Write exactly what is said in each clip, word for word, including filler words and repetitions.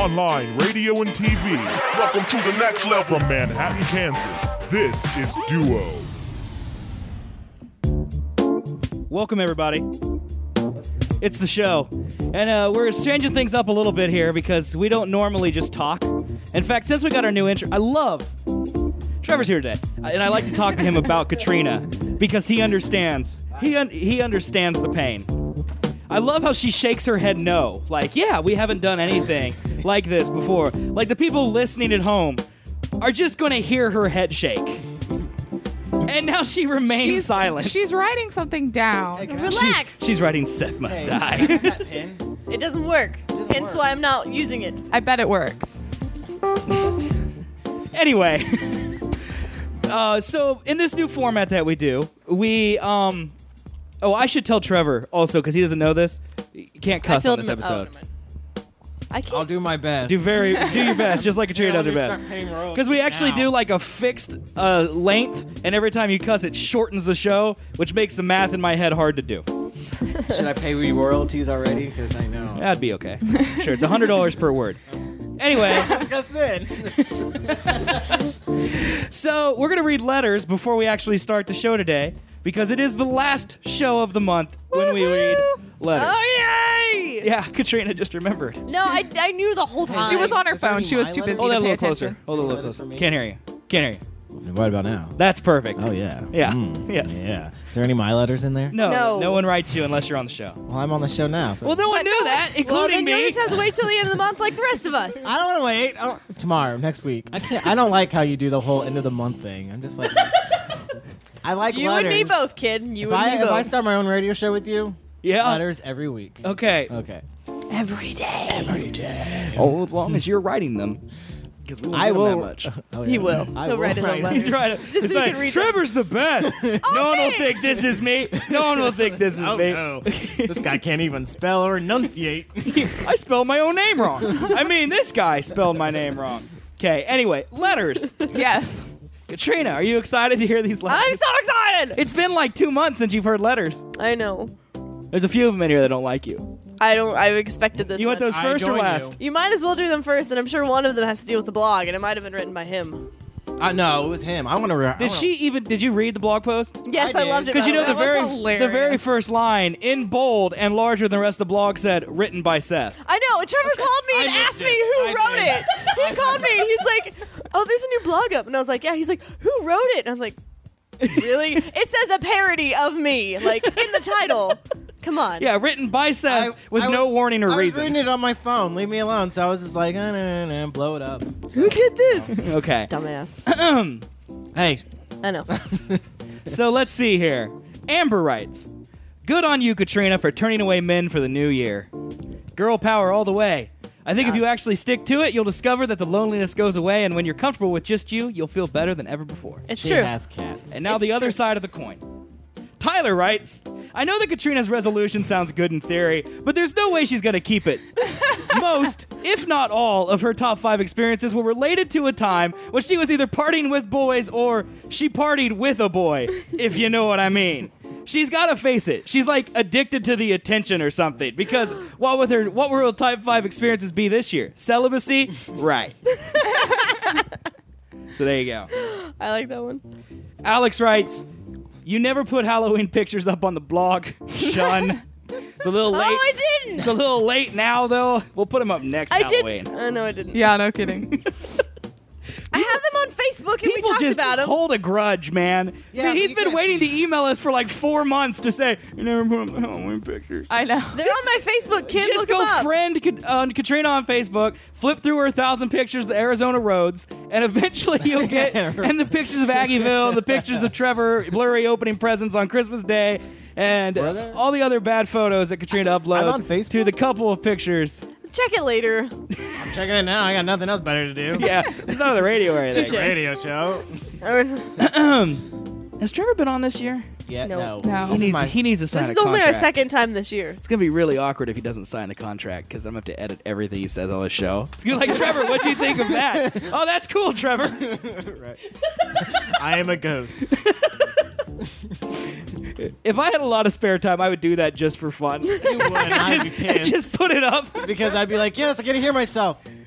online, radio, and T V. Welcome to the next level. From Manhattan, Kansas, this is Duo. Welcome, everybody. It's the show. And uh, we're changing things up a little bit here because we don't normally just talk. In fact, since we got our new intro, I love... Trevor's here today, and I like to talk to him about Katrina because he understands. He un- he understands the pain. I love how she shakes her head no. Like, yeah, we haven't done anything like this before. Like, the people listening at home are just going to hear her head shake. And now she remains she's, silent. She's writing something down. Hey, Relax. She, she's writing Seth Must Hey, Die. that pin. It doesn't work. doesn't Hence work. why I'm not using it. I bet it works. Anyway, uh, so in this new format that we do, we, um, oh, I should tell Trevor also, because he doesn't know this. You can't I cuss on filled this him- episode. oh, never mind. I can't. I'll do my best. Do very, do your best, just like Katrina does her best. Because we actually do like a fixed uh, length, and every time you cuss, it shortens the show, which makes the math in my head hard to do. Should I pay you royalties already? Because I know. That'd be okay. Sure, it's one hundred dollars per word. Anyway, Discuss then. so we're going to read letters before we actually start the show today, because it is the last show of the month when we read letters. Oh, yay! Yeah, Katrina just remembered. No, I, I knew the whole time. She was on her Is there phone. any She was my too letters? busy Hold that to a pay little closer. attention. Hold it a little Letters for closer. me? Can't hear you. Can't hear you. What about now? That's perfect. Oh, yeah. Yeah. Mm, Yes. Yeah. Is there any my letters in there? No, no, No. one writes you unless you're on the show. Well, I'm on the show now. So Well, no one knew that, Well, including then me. you just have to wait till the end of the month like the rest of us. I don't want to wait. I don't, tomorrow, next week. I can't. I don't like how you do the whole end of the month thing. I'm just like. I like You letters. and me both, kid. You If and I, me if I both. start my own radio show with you, Yeah. letters every week. Okay. Okay. Every day. Every day. Oh, as long as you're writing them. Because we won't I get them will. that much. Oh, He yeah. will. I He'll will write his own write letters. He's right. Just it's so you like, can read them. Trevor's the best. no one will think this is me. No one will think this is Oh, me. no. This guy can't even spell or enunciate. I spelled my own name wrong. I mean, this guy spelled my name wrong. Okay, anyway, letters. Yes. Katrina, are you excited to hear these letters? I'm so excited. It's been like two months since you've heard letters. I know. There's a few of them in here that don't like you. I don't. I expected this. You want much. those I first or join last? you. You might as well do them first, and I'm sure one of them has to deal with the blog, and it might have been written by him. Uh, no, it was him. I want to. Re- Did she even? Did you read the blog post? Yes, I I, did. loved it. Because you know by the way. very was hilarious. the very first line in bold and larger than the rest of the blog said written by Seth. I know. And Trevor called me and I missed asked me it. who I wrote did. it. He called me. He's like, "Oh, there's a new blog up," and I was like, "Yeah." He's like, "Who wrote it?" And I was like, "Really?" It says a parody of me, like in the title. Come on. Yeah, written by Seth I- with I no was- warning or I was reason. reading it on my phone. Leave me alone. So I was just like, uh, nah, nah, nah, blow it up. Who did this? Okay. Dumbass. Hey, I know. So let's see here. Amber writes, "Good on you, Katrina, for turning away men for the new year. Girl power all the way. I think if you actually stick to it, you'll discover that the loneliness goes away, and when you're comfortable with just you, you'll feel better than ever before." It's she true. has cats. And now It's the other true. side of the coin. Tyler writes, "I know that Katrina's resolution sounds good in theory, but there's no way she's going to keep it. Most, if not all, of her top five experiences were related to a time when she was either partying with boys or she partied with a boy, if you know what I mean. She's got to face it. She's like addicted to the attention or something. Because what with her, what will her top five experiences be this year? Celibacy? Right. So there you go. I like that one. Alex writes, "You never put Halloween pictures up on the blog, Shun. It's a little late. Oh, I didn't. It's a little late now, though. We'll put them up next I Halloween." did. Uh, no, I didn't. Yeah, no kidding. I have them on Facebook, and we People talked just about them. hold a grudge, man. Yeah, I mean, but he's you been can't waiting see- to email us for like four months to say, "You never put up the Halloween pictures." I know. They're on my Facebook, kid. Just Look go them up. friend Kat- uh, Katrina on Facebook, flip through her thousand pictures of the Arizona roads, and eventually you'll get and the pictures of Aggieville, the pictures of Trevor blurry opening presents on Christmas Day, and Were there? all the other bad photos that Katrina uploads on Facebook? to the couple of pictures. Check it later. I'm checking it now. I got nothing else better to do. Yeah, it's not on the radio or It's a anything. radio show. Has Trevor been on this year? Yeah, No. no. No. He This is needs, my- he needs to sign This a is only contract. our second time this year. It's going to be really awkward if he doesn't sign a contract because I'm going to have to edit everything he says on the show. It's going to be like, "Trevor, what do you think of that?" "Oh, that's cool, Trevor." Right. I am a ghost. If I had a lot of spare time, I would do that just for fun. You would. I'd be And pissed. just put it up. Because I'd be like, yes, I get to hear myself.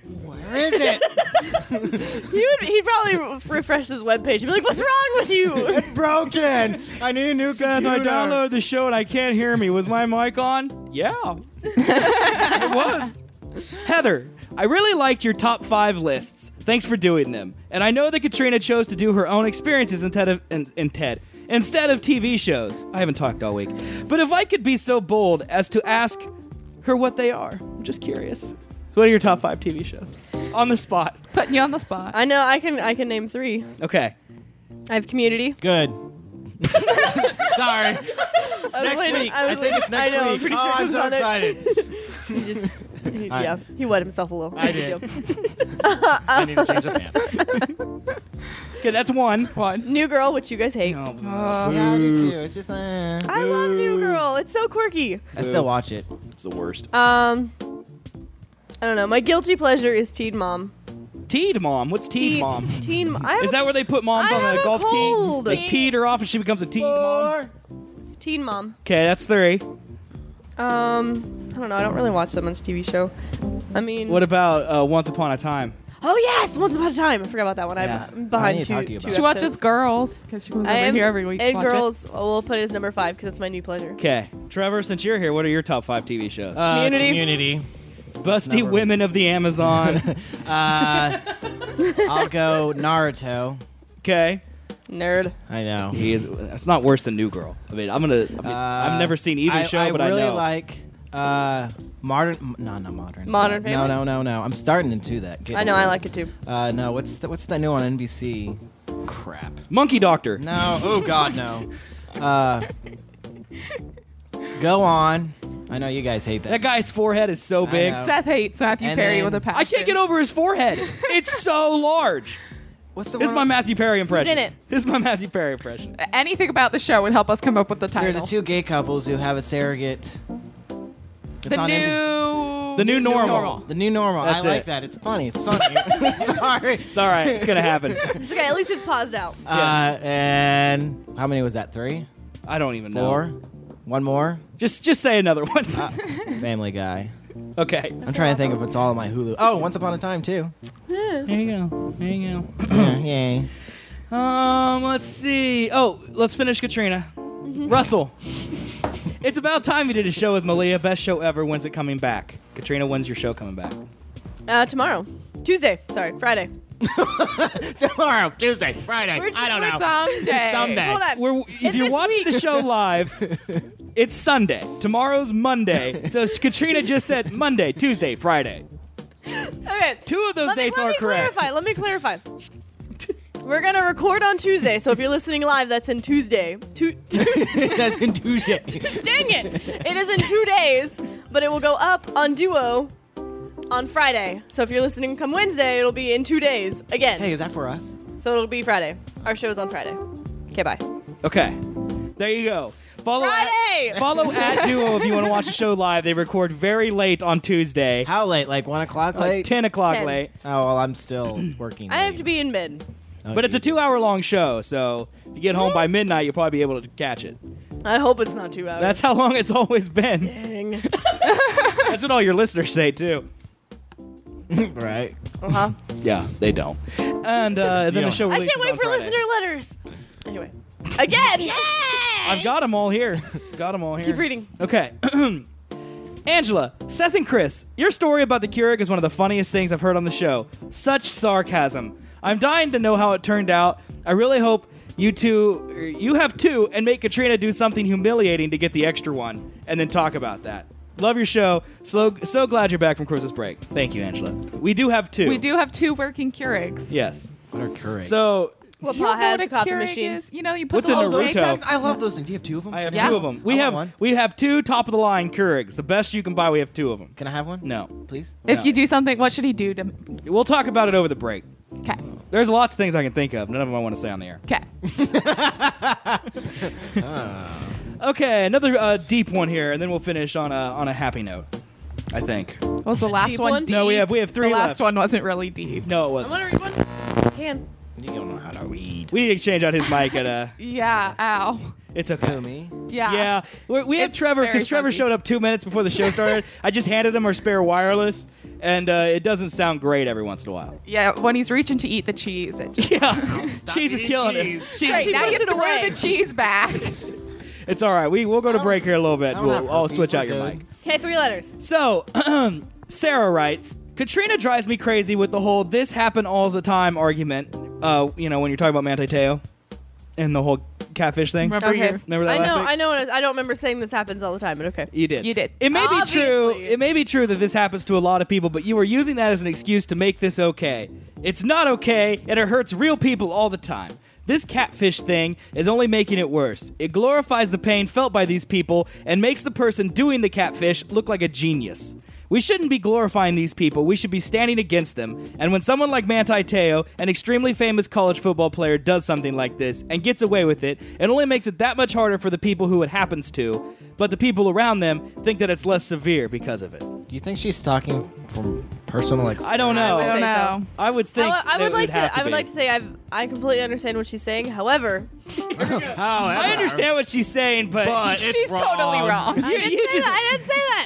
Where is it? He would, he'd probably re- refresh his webpage and be like, what's wrong with you? It's broken. I need a new Seth, I computer. downloaded the show and I can't hear me. Was my mic on? Yeah. It was. Heather, I really liked your top five lists. Thanks for doing them. And I know that Katrina chose to do her own experiences instead of, in, in TED, instead of T V shows. I haven't talked all week. But if I could be so bold as to ask her what they are, I'm just curious. What are your top five T V shows? On the spot. Putting you on the spot. I know, I can I can name three. Okay. I have Community. Good. Sorry. I was Next waiting- week. I, was I think it's waiting- next I know, I'm week. pretty Oh, sure it I'm was so on it. excited. He just, he, I- yeah, he wet himself a little. I did. I need to change the pants. Okay, that's one. One. New Girl, which you guys hate. Oh, Uh, Yeah, I do too. It's just, uh, I love New Girl. It's so quirky. I still watch it. it's the worst. Um, I don't know. My guilty pleasure is Teen Mom. Teed Mom. What's Teed Teen Mom? Teen. I have Is that where they put moms I on have the a golf cold. tee? They teed her off and she becomes a teed mom? a Teen Mom. Okay, that's three. Um, I don't know. I don't really watch that much T V show. I mean, What about uh, Once Upon a Time? oh yes, Once Upon a Time. I forgot about that one. Yeah. I'm I behind need to two. talk to you two about she it. watches episodes. Girls because she comes I over am, here every week. to and watch it. Girls, oh, we'll put it as number five because it's my new pleasure. Okay, Trevor, since you're here, what are your top five T V shows? Uh, Community. Community. Busty never- Women of the Amazon. Uh, I'll go Naruto. Okay, Nerd. I know. he is. It's not worse than New Girl. I mean, I'm gonna. I mean, Uh, I've never seen either I, show, I but really I know. like uh, modern. m- No, not modern. Modern No, Family? no, no, no. I'm starting into that. Getting I know. I to like it too. Uh, no, what's the, what's that new on N B C? Crap. Monkey Doctor. No. Oh God, no. Uh, go on. I know you guys hate that. That guy's forehead is so I big. know. Seth hates Matthew And Perry then- with a passion. I can't get over his forehead. It's so large. What's the This is my one? Matthew Perry impression. in it? This is my Matthew Perry impression. Anything about the show would help us come up with the They're title. the two gay couples who have a surrogate. It's the on N B C. new. The new normal. The new normal. That's I like it. that. It's funny. It's funny. Sorry. It's all right. It's gonna happen. It's okay. At least it's paused out. Uh, and how many was that? Three? I don't even know. Four? One more? Just, just say another one. Uh, Family Guy. Okay. I'm trying to think if it's all on my Hulu. Oh, Once Upon a Time too. There you go. There you Yeah, yay. go. Um, let's see. Oh, let's finish Katrina. Russell. It's about time you did a show with Malia. Best show ever. When's it coming back? Katrina, when's your show coming back? Uh, tomorrow, Tuesday. Sorry, Friday. Tomorrow, Tuesday, Friday. We're- I don't know. Someday. Someday. Hold on. We're, if In you're this watching week- the show live, it's Sunday. Tomorrow's Monday. So Katrina just said Monday, Tuesday, Friday. Okay. Two of those let me, dates let are me correct. Clarify. Let me clarify. We're gonna record on Tuesday, so if you're listening live, that's in Tuesday. Tu- That's in Tuesday. Dang it! It is in two days, but it will go up on Duo on Friday. So if you're listening come Wednesday, it'll be in two days again. Hey, is that for us? So it'll be Friday. Our show's on Friday. Okay, bye. Okay. There you go. Follow Friday! At, follow at Duo if you want to watch the show live. They record very late on Tuesday. How late? Like one o'clock Like late? ten o'clock ten. late. Oh well, I'm still working. I have late. to be in mid. But it's a two hour long show, so if you get home by midnight, you'll probably be able to catch it. I hope it's not two hours. That's how long it's always been. Dang. That's what all your listeners say, too. right. Uh huh. Yeah, they don't. And uh, then the don't. show I releases can't wait on for Friday. listener letters. Anyway, again. Yay! I've got them all here. Got them all here. Keep reading. Okay. Angela, Seth and Chris, your story about the Keurig is one of the funniest things I've heard on the show. Such sarcasm. I'm dying to know how it turned out. I really hope you two, er, you have two, and make Katrina do something humiliating to get the extra one, and then talk about that. Love your show. So so glad you're back from Christmas break. Thank you, Angela. We do have two. We do have two working Keurigs. Yes. What are Keurig? So What You don't Pa know has what a coffee Keurig machine. is? You know, you put What's the a little Naruto? egg Things- I love those things. Do you have two of them? I have Yeah. two of them. We I want have one. we have two top of the line Keurigs. The best you can buy. We have two of them. Can I have one? No. Please. If No. you do something, what should he do to? We'll talk about it over the break. Okay. There's lots of things I can think of. None of them I want to say on the air. Okay. Okay, another uh, deep one here, and then we'll finish on a on a happy note. I think. What was the last Deep one? one? Deep? No, we have we have three The last left. one wasn't really deep. No, it I wasn't. want to read one. Can. You don't know how to read. We need to change out his mic at uh Yeah. Ow. It's okay. Who, me? Yeah. Yeah, we we have It's Trevor very because Trevor fuzzy. showed up two minutes before the show started. I just handed him our spare wireless, and uh, it doesn't sound great every once in a while. Yeah, when he's reaching to eat the cheese. It just, Yeah, cheese is eating killing cheese. us. Cheese. Great, now you puts it throw away. the cheese back. It's all right. We we'll go to break here in a little bit. I don't have We'll, I'll herpes. switch We're out your good. mic. Okay, three letters. So, Sarah writes, Katrina drives me crazy with the whole "this happen all the time" argument. Uh, you know, when you're talking about Manti Te'o and the whole catfish thing. Remember Okay. your- Remember that I last know, week? I know. what it is. I don't remember saying this happens all the time, but okay. You did. You did. It may be true. Obviously. It may be true that this happens to a lot of people, but you are using that as an excuse to make this okay. It's not okay, and it hurts real people all the time. This catfish thing is only making it worse. It glorifies the pain felt by these people and makes the person doing the catfish look like a genius. We shouldn't be glorifying these people. We should be standing against them. And when someone like Manti Te'o, an extremely famous college football player, does something like this and gets away with it, it only makes it that much harder for the people who it happens to. But the people around them think that it's less severe because of it. Do you think she's talking from personal experience? I don't know. I don't say know. I would think. How- I that would it like have to. I would be. like to say I've, I completely understand what she's saying. However, I understand what she's saying, but, But it's She's totally wrong. I didn't you say just- that. I didn't say that.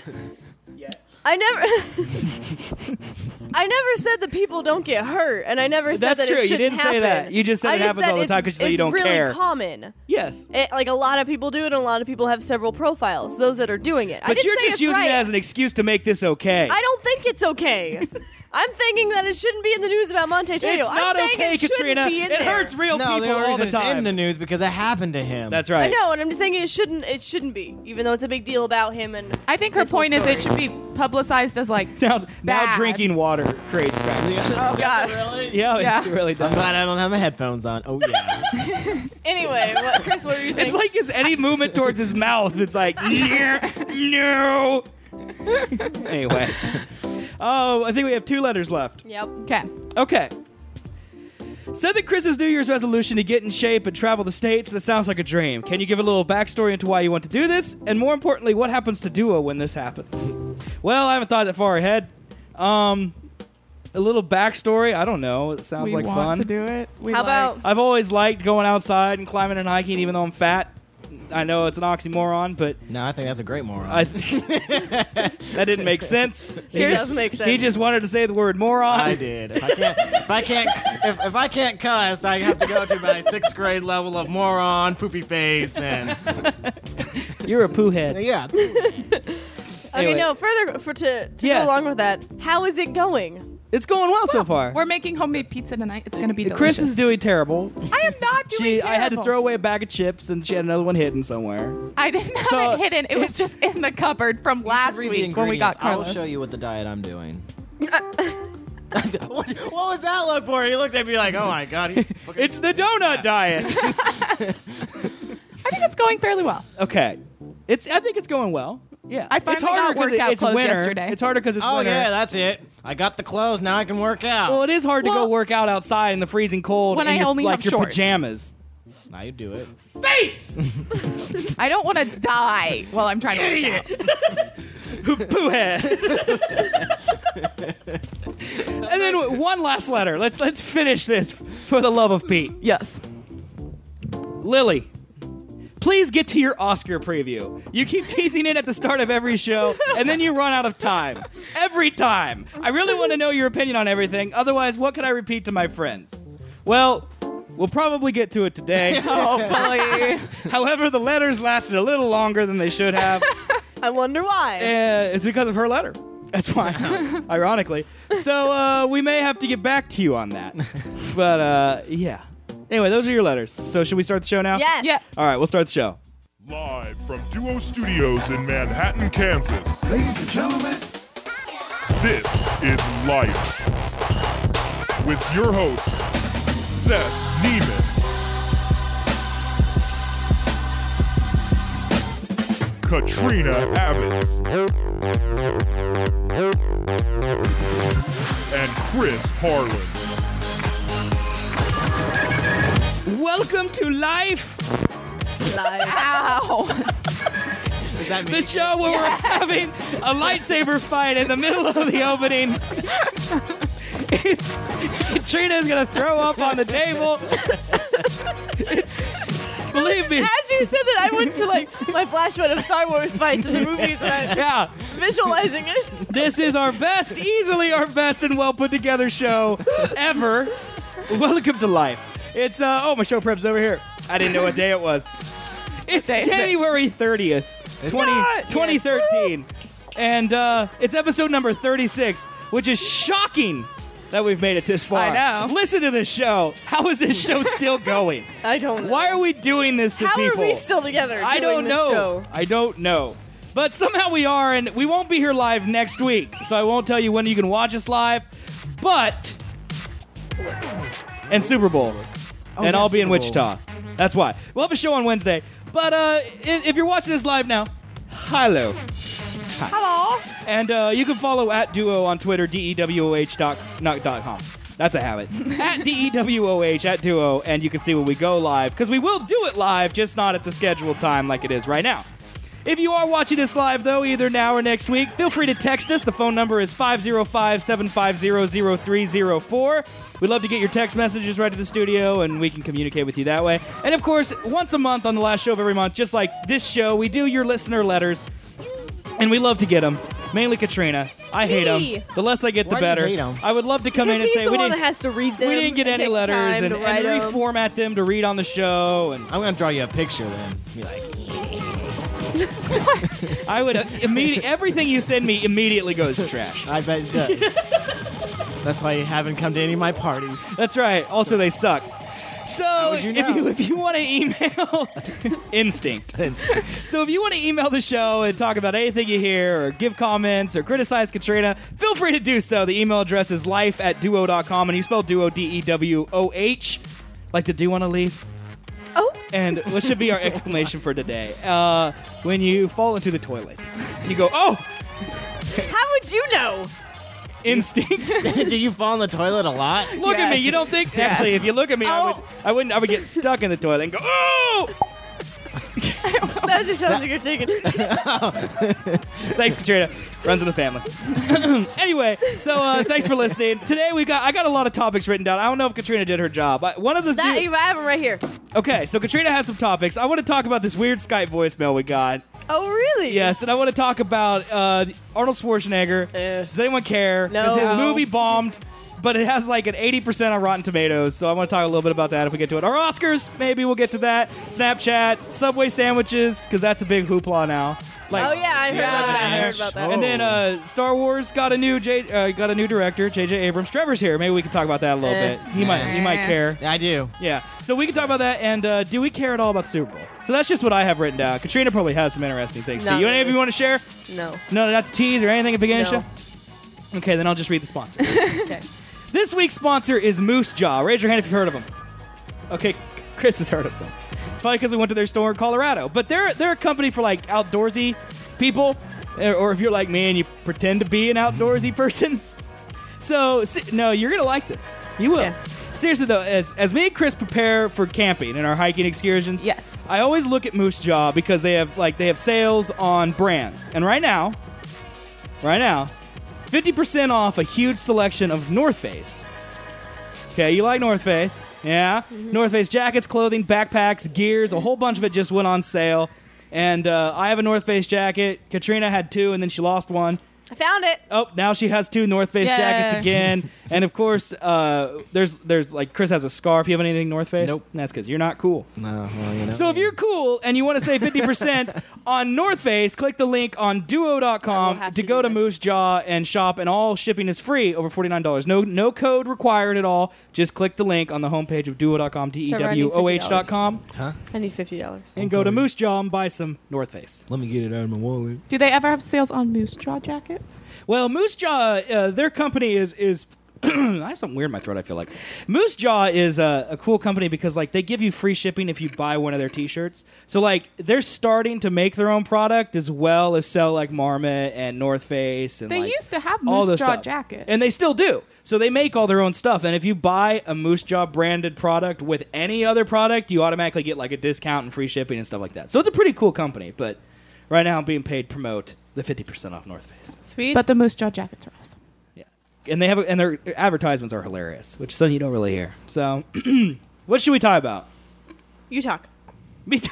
I never. I never said that people don't get hurt, and I never said That's that true. it You shouldn't didn't say happen. that. You just said I it happens all the it's- time 'cause you said you it's don't really care. common. yes. It, like a lot of people do it, and a lot of people have several profiles. Those that are doing it. I But didn't you're say just it's using right. it as an excuse to make this okay. I don't think it's okay. I'm thinking that it shouldn't be in the news about Monte Te'o. It's I'm not saying okay, it shouldn't Katrina. be in It there. hurts real No, people the only all reason the it's time. in the news because it happened to him. That's I right. know, and I'm just saying it shouldn't. It shouldn't be, even though it's a big deal about him. And I think her this whole point is it should story. be publicized as like, Now, now Bad. drinking water creates gravity. oh god. Yeah, Yeah. it really I'm does. glad I don't have my headphones on. Oh yeah. Anyway, what, Chris, what were you saying? It's like it's any movement towards his mouth. It's like, no. Anyway. Oh, I think we have two letters left. Yep. Okay. Okay. Said that Chris's New Year's resolution to get in shape and travel the States, that sounds like a dream. Can you give a little backstory into why you want to do this? And more importantly, what happens to Duo when this happens? Well, I haven't thought that far ahead. Um, a little backstory, I don't know. It sounds we like want fun. to do it. We How like- about I've always liked going outside and climbing and hiking, even though I'm fat. I know it's an oxymoron, but No, I think that's a great moron. I that didn't make sense. He It just, does make sense. He just wanted to say the word moron. I did. If I can't, if I can't, if, if I can't cuss, I have to go to my sixth grade level of moron, poopy face, and You're a poo head. yeah. okay? Anyway. No, further for to, to Yes. go along with that. How is it going? It's going well so far. We're making homemade pizza tonight. It's gonna be delicious. Chris is doing terrible. I am not doing She, terrible. I had to throw away a bag of chips, and she had another one hidden somewhere. I didn't have So, it hidden. It was it's- just in the cupboard from last Read the week when we got ingredients. Carlos. I'll show you what the diet I'm doing. what, what was that look for? He looked at me like, oh my god. He's fucking- It's the donut diet. I think it's going fairly well. Okay, it's. I think it's going well. Yeah, I it's finally harder got 'cause workout it's clothes winter. yesterday. It's harder because it's oh winter. yeah, that's it. I got the clothes. Now I can work out. Well, it is hard to Well, go work out outside in the freezing cold when in I your, only like have your shorts. pajamas. now you do it. Face, I don't want to die while I'm trying to work out. poo head. And then one last letter. Let's let's finish this for the love of Pete. Yes. Lily, please get to your Oscar preview. You keep teasing it at the start of every show, and then you run out of time. Every time. I really want to know your opinion on everything. Otherwise, what could I repeat to my friends? Well, we'll probably get to it today. Hopefully. However, the letters lasted a little longer than they should have. I wonder why. Uh, it's because of her letter. That's why, ironically. So uh, we may have to get back to you on that. But uh, yeah. Anyway, those are your letters. So should we start the show now? yes. Yeah. All right, we'll start the show. Live from Duo Studios in Manhattan, Kansas. Ladies and gentlemen, This is Life. With your host, Seth Neiman. Katrina Abbots. And Chris Harlan. Welcome to Life, Ow. Does that mean the show where we're having a lightsaber fight in the middle of the opening. It's Katrina's gonna throw up on the table. It's believe me. As you you said that, I went to like my flashback of Star Wars fights in the movies, and I Yeah. visualizing it. This is our best, easily our best and well put together show ever. Welcome to life. It's, uh, oh, my show prep's over here. I didn't know what day it was. It's day is it? January thirtieth, not. twenty thirteen. And uh, it's episode number thirty-six, which is shocking that we've made it this far. I know. Listen to this show. How is this show still going? I don't know. Why are we doing this to How people? are we still together? I doing don't this know. Show? I don't know. But somehow we are, and we won't be here live next week, so I won't tell you when you can watch us live. But and Super Bowl, Oh, and yeah, I'll be in Super Bowl. Wichita. That's why we'll have a show on Wednesday. But uh, i- if you're watching this live now, hello. Hello. And uh, you can follow at Duo on Twitter, D E W O H dot, not dot com. That's a habit. At D E W O H, at Duo, and you can see when we go live, because we will do it live, just not at the scheduled time like it is right now. If you are watching us live, though, either now or next week, feel free to text us. The phone number is five oh five, seven five zero, zero three zero four. We'd love to get your text messages right to the studio, and we can communicate with you that way. And, of course, once a month on the last show of every month, just like this show, we do your listener letters, and we love to get them. Mainly Katrina. I hate Me. them. The less I get, the Why do you better. hate 'em? I would love to come Because in and he's say the we one didn't, that has to read them. we didn't get and any take letters, time and, to and write 'em. reformat them to read on the show. And I'm gonna draw you a picture then. Be like, I would uh, immediately everything you send me immediately goes to trash. I bet it does. That's why you haven't come to any of my parties. That's right. Also, they suck. So would you if know? you if you want to email instinct. So if you want to email the show and talk about anything you hear or give comments or criticize Katrina, feel free to do so. The email address is life at duo dot com, and you spell duo D E W O H. Like the do want to leave? Oh. And what should be our exclamation for today? Uh, when you fall into the toilet. You go, oh, How would you know? instinct. Do you fall in the toilet a lot? Look at me. Yes. You don't think? Actually, if you look at me, I Oh. would. I wouldn't. I would get stuck in the toilet and go, oh. That just sounds like you're taking it. Thanks, Katrina. Runs in the family. Anyway, so uh, thanks for listening. Today we got. I got a lot of topics written down. I don't know if Katrina did her job. I, one of the. That, I have them right here. Okay, so Katrina has some topics. I want to talk about this weird Skype voicemail we got. Oh, really? Yes, and I want to talk about uh, Arnold Schwarzenegger. Eh. Does anyone care? No. 'Cause his No. movie bombed, but it has like an eighty percent on Rotten Tomatoes, so I want to talk a little bit about that if we get to it. Our Oscars, maybe we'll get to that. Snapchat, Subway sandwiches, because that's a big hoopla now. Like, Oh, yeah, I heard about that. I heard about that. and then uh, Star Wars got a new J, uh, got a new director, J J Abrams. Trevor's here. Maybe we can talk about that a little Eh. bit. He might he might Eh. care. Yeah, I do. Yeah. So we can talk about that. And uh, do we care at all about the Super Bowl? So that's just what I have written down. Katrina probably has some interesting things. Not too. You any of really. you want to share? No. No, that's a tease or anything at the beginning No. of the show? Okay, then I'll just read the sponsor. Okay. This week's sponsor is Moose Jaw. Raise your hand if you've heard of them. Okay, Chris has heard of them. It's probably because we went to their store in Colorado. But they're they're a company for like outdoorsy people, or or if you're like me and you pretend to be an outdoorsy person. So se- no, you're gonna like this. You will. Yeah. Seriously though, as as me and Chris prepare for camping and our hiking excursions, Yes. I always look at Moose Jaw because they have like they have sales on brands. And right now, right now, fifty percent off a huge selection of North Face. Okay, you like North Face? Yeah. North Face jackets, clothing, backpacks, gears, a whole bunch of it just went on sale. And uh, I have a North Face jacket. Katrina had two, and then she lost one. I found it. Oh, now she has two North Face Yay. jackets again. And of course, uh, there's there's like Chris has a scarf. You have anything North Face? Nope. That's because you're not cool. No, well, you know. So if you're cool and you want to save fifty percent on North Face, click the link on duo dot I will com have to to go do to this. Moose Jaw and shop, and all shipping is free over forty-nine dollars. No no code required at all. Just click the link on the homepage of duo dot com, D E W O H dot com, I need fifty dollars. and go to Moose Jaw and buy some North Face. let me get it out of my wallet. Do they ever have sales on Moose Jaw jackets? Well, Moose Jaw, uh, their company is is. I have something weird in my throat, I feel like. Moose Jaw is a, a cool company because like they give you free shipping if you buy one of their t-shirts. So like they're starting to make their own product as well as sell like Marmot and North Face and They like, used to have all Moose those Jaw stuff. jackets. And they still do. So they make all their own stuff. And if you buy a Moose Jaw branded product with any other product, you automatically get like a discount and free shipping and stuff like that. So it's a pretty cool company. But right now I'm being paid to promote the fifty percent off North Face. Sweet. But the Moose Jaw jackets are awesome. Yeah, and they have a, and their advertisements are hilarious, which some you don't really hear. So, what should we talk about? you talk. Me talk.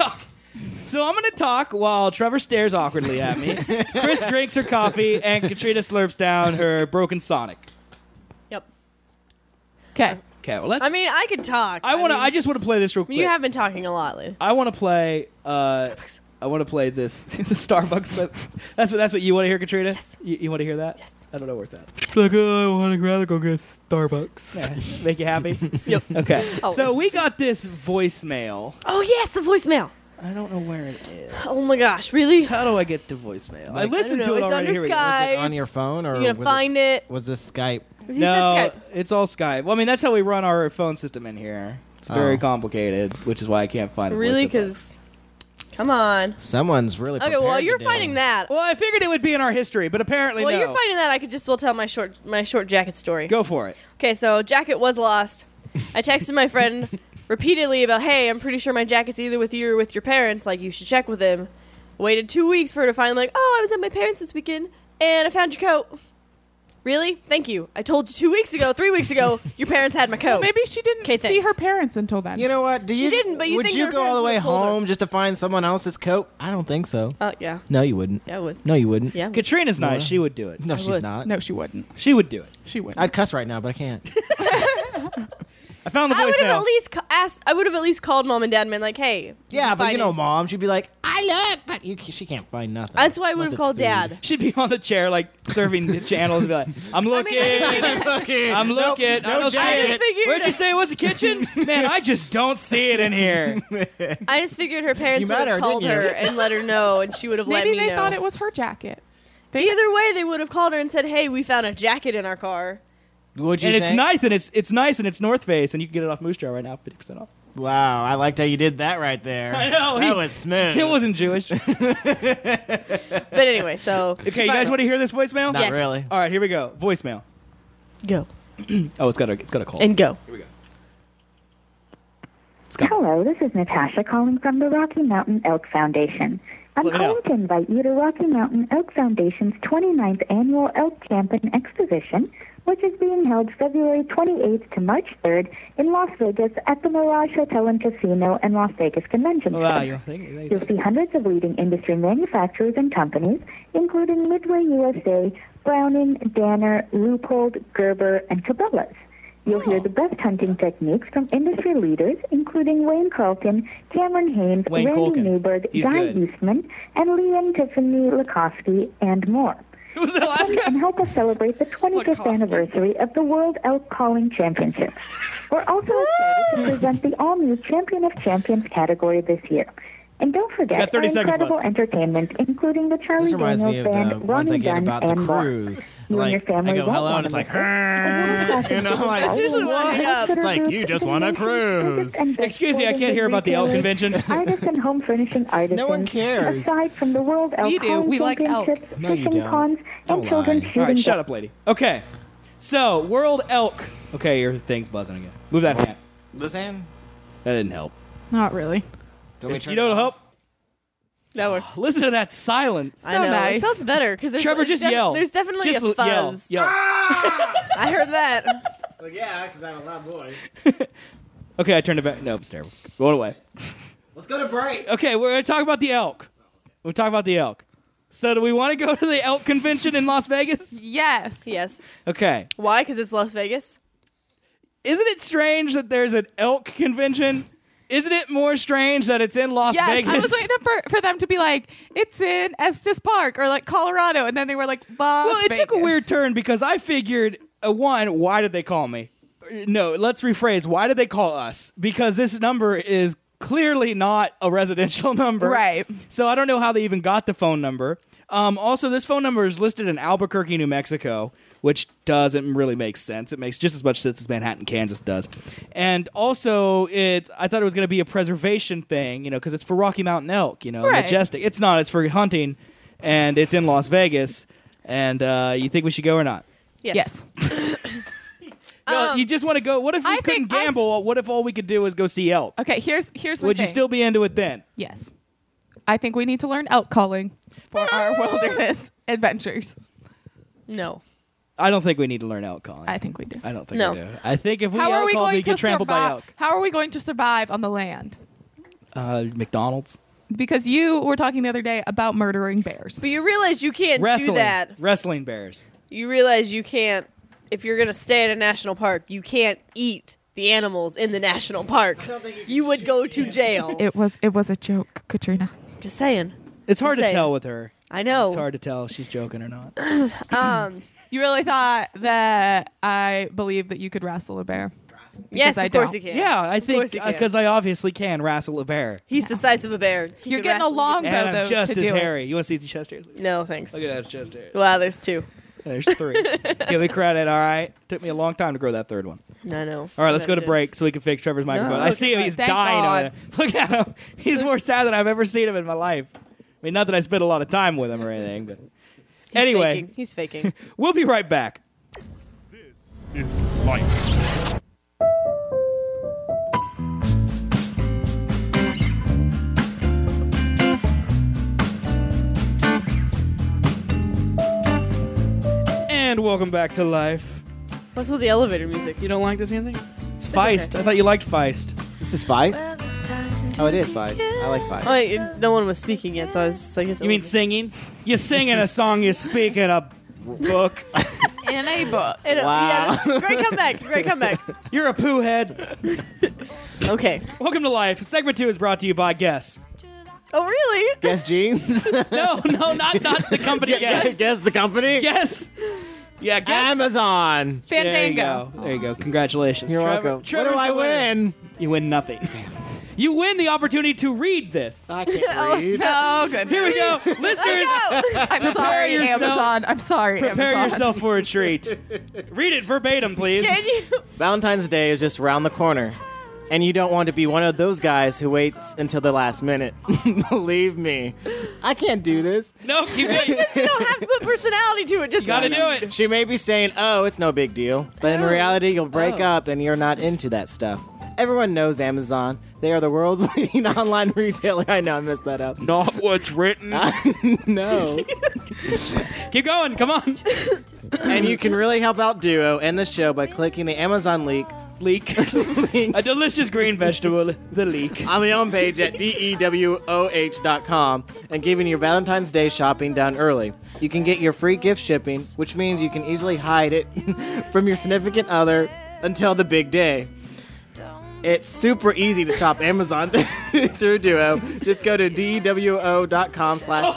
So I'm going to talk while Trevor stares awkwardly at me. Chris drinks her coffee, and Katrina slurps down her broken Sonic. Yep. Okay. Okay, well let's. I mean, I could talk. I want to. mean, I just want to play this real quick. You have been talking a lot lately. I want to play. Uh, Starbucks. I want to play this the Starbucks clip. That's what. That's what you want to hear, Katrina. Yes. You, you want to hear that? Yes. I don't know where it's at. It's like, oh, I want to rather go get Starbucks. Yeah. Make you happy? Yep. Okay. Oh. So we got this voicemail. Oh yes, the voicemail. I don't know where it is. Oh my gosh, really? How do I get to voicemail? I Like- listened I to don't it know, it's already. under Here we go. Skype. Was it on your phone or You're gonna was find this, it. Was this Skype? He No, said Skype. it's all Skype. Well, I mean, that's how we run our phone system in here. It's very Oh. complicated, which is why I can't find the Really? voicemail. Because, come on. Someone's really Okay, prepared well, you're today. finding that. Well, I figured it would be in our history, but apparently Well, no. you're finding that. I could just well tell my short my short jacket story. Go for it. Okay, so jacket was lost. I texted my friend repeatedly about, hey, I'm pretty sure my jacket's either with you or with your parents. Like, you should check with them. Waited two weeks for her to find, like, oh, I was at my parents this weekend, and I found your coat. Really? Thank you. I told you two weeks ago, three weeks ago, your parents had my coat. Maybe she didn't 'Kay, see thanks. her parents until then. You know what? Do She you didn't, but you would think you her go all the way parents would've told her. home just to find someone else's coat? I don't think so. Uh, yeah. No, you wouldn't. Yeah, I would. No, you wouldn't. Yeah. I would. Katrina's nice. No. She would do it. No, I she's would. not. No, she wouldn't. She would do it. She wouldn't. I'd cuss right now, but I can't. I found the I would have voicemail. at least ca- asked. I would have at least called mom and dad and been like, "Hey." did Yeah, but find you know, it? mom, she'd be like, "I look," but you, she can't find nothing. That's why I would Unless have it's called food. dad. She'd be on the chair, like, surfing the channels and be like, I'm looking. Okay. I'm Nope, looking. I no don't see I jacket. just it. figured. Where'd you say it was the kitchen? Man, I just don't see it in here. I just figured her parents You would met have her, called didn't you? her and let her know, and she would have let Maybe me they know. thought it was her jacket. Either way, they would have called her and said, "Hey, we found a jacket in our car." Would you And it's think? nice, and it's it's nice, and it's North Face, and you can get it off Moose Jaw right now, fifty percent off. Wow, I liked how you did that right there. I know, That he- was smooth. It wasn't Jewish. But anyway, so Okay, you guys want to hear this voicemail? Not Yes. really. All right, here we go. Voicemail. go Oh, it's got a it's got a call. and go. Here we go. It's got Hello, this is Natasha calling from the Rocky Mountain Elk Foundation. I'm Let me know. calling to invite you to Rocky Mountain Elk Foundation's twenty-ninth Annual Elk Camping Exposition, which is being held February twenty-eighth to March third in Las Vegas at the Mirage Hotel and Casino and Las Vegas Convention Wow, Center. you're thinking. You'll see hundreds of leading industry manufacturers and companies, including Midway U S A, Browning, Danner, Leupold, Gerber, and Cabela's. You'll hear the best hunting techniques from industry leaders, including Wayne Carlton, Cameron Haynes, Wayne Randy Culkin. Newberg, He's Guy good. Eastman, and Liam Tiffany Lakoski, and more. Who was the last Come guy? and help us celebrate the twenty-fifth Lakoski. anniversary of the World Elk Calling Championship. We're also excited to present the all-new Champion of Champions category this year. And don't Got forget thirty our seconds incredible left. entertainment, including the This Charlie reminds me Daniels of Band, the ones Ronnie I get Dunn, about the and more. cruise. You and your Like, family I go, won't hello, want and it's to like, miss it. and I'm like, That's usually what I what? have. It's like, you just want a cruise. Excuse me, I can't hear about the elk convention. Artists and home furnishing artisans. No one cares. Aside from the World Elk We do. Calling We like elk. Championships, No, you fishing don't. ponds, Don't and children's lie. shooting. All right, shut games. up, lady. Okay. So, World Elk. Okay, your thing's buzzing again. Move that hand. This hand? That didn't help. Not really. Do we turn You know it what'll off? help? That works. Listen to that silence. I So know. nice. It sounds better because Trevor, just yell. There's definitely Just a yell. fuzz. Yell. I heard that. Well, yeah, because I have a loud voice. Okay, I turned it back. No, it's terrible. Going away. Let's go to break. Okay, we're going to talk about the elk. We'll talk about the elk. So, do we want to go to the elk convention in Las Vegas? Yes. Yes. Okay. Why? Because it's Las Vegas. Isn't it strange that there's an elk convention? Isn't it more strange that it's in Las Yes, Vegas? I was waiting for, for them to be like, it's in Estes Park or like Colorado, and then they were like, Las Well, it took a Vegas. weird turn because I figured, uh, one, why did they call me? No, let's rephrase. Why did they call us? Because this number is clearly not a residential number. Right. So I don't know how they even got the phone number. Um, also, this phone number is listed in Albuquerque, New Mexico, which doesn't really make sense. It makes just as much sense as Manhattan, Kansas does. And also, it I thought it was going to be a preservation thing, you know, because it's for Rocky Mountain elk, you know, Right. majestic. It's not. It's for hunting, and it's in Las Vegas. And uh, you think we should go or not? Yes. Yes. No, Um, you just want to go. What if we I couldn't think I- gamble? What if all we could do was go see elk? Okay, here's here's my Would you thing. still be into it then? Yes. I think we need to learn elk calling for our wilderness adventures. No. I don't think we need to learn elk calling. I think we do. I don't think No. we do. I think if we How are elk we call, going we to get trampled by survive? elk. How are we going to survive on the land? Uh, McDonald's. because you were talking the other day about murdering bears. But you realize you can't Wrestling. do that. Wrestling bears. You realize you can't, if you're going to stay at a national park, you can't eat the animals in the national park. You would go to jail. It was it was a joke, Katrina. Just saying. It's hard Just to saying. tell with her. I know. It's hard to tell if she's joking or not. Um, You really thought that I believe that you could wrestle a bear? yes, I of course don't. you can. Yeah, I think course you can. because I obviously can wrestle a bear. He's the size of a bear. He You're could getting a wrestle long you. And bow, I'm though, just to as do it. hairy. You want to see the chest hairs? No, thanks. Look at that chest hair. Wow, there's two. There's three. Give me credit, all right? Took me a long time to grow that third one. I know. All right, let's go to Gotta do it. break so we can fix Trevor's microphone. I see him. He's Thank dying God. over there. Look at him. He's more sad than I've ever seen him in my life. I mean, not that I spent a lot of time with him or anything, but He's anyway, faking. He's faking. we'll be right back. This is life. And welcome back to life. What's with the elevator music? You don't like this music? It's okay. Feist. I thought you liked Feist. This is Feist? Oh, it is Feist. I like Feist. Oh, wait, no one was speaking yet, so I was just like, it's You mean elevator. singing? You're singing a song, you're speaking a book. In a book. And, uh, Wow. Yeah, great comeback. Great comeback. You're a poo head. Okay. Welcome to life. Segment two is brought to you by Guess. Oh, really? Guess jeans? No, no, not not the company Guess. Guess the company? Guess. Yeah, Guess. Amazon. There you Fandango. go. There you go. Congratulations. You're Trevor, welcome. Trevor's what do I the winner. win? You win nothing. You win the opportunity to read this. I can't read. Oh, good. Here we go. Listeners, I'm sorry, yourself- Amazon. I'm sorry, prepare Amazon. yourself for a treat. Read it verbatim, please. Can you? Valentine's Day is just around the corner. And you don't want to be one of those guys who waits until the last minute. Believe me. I can't do this. No, keep going. You don't have to put personality to it. Just You gotta do it. She may be saying, oh, it's no big deal. But in reality, you'll break Oh. up and you're not into that stuff. Everyone knows Amazon. They are the world's leading online retailer. I know I messed that up. Not what's written. No. Keep going. Come on. And you can really help out Duo and the show by clicking the Amazon link Leek. link A delicious green vegetable. The leek. on the homepage at D E W O H dot com and giving your Valentine's Day shopping done early. You can get your free gift shipping, which means you can easily hide it from your significant other until the big day. It's super easy to shop Amazon through Duo. Just go to D E W O dot com slash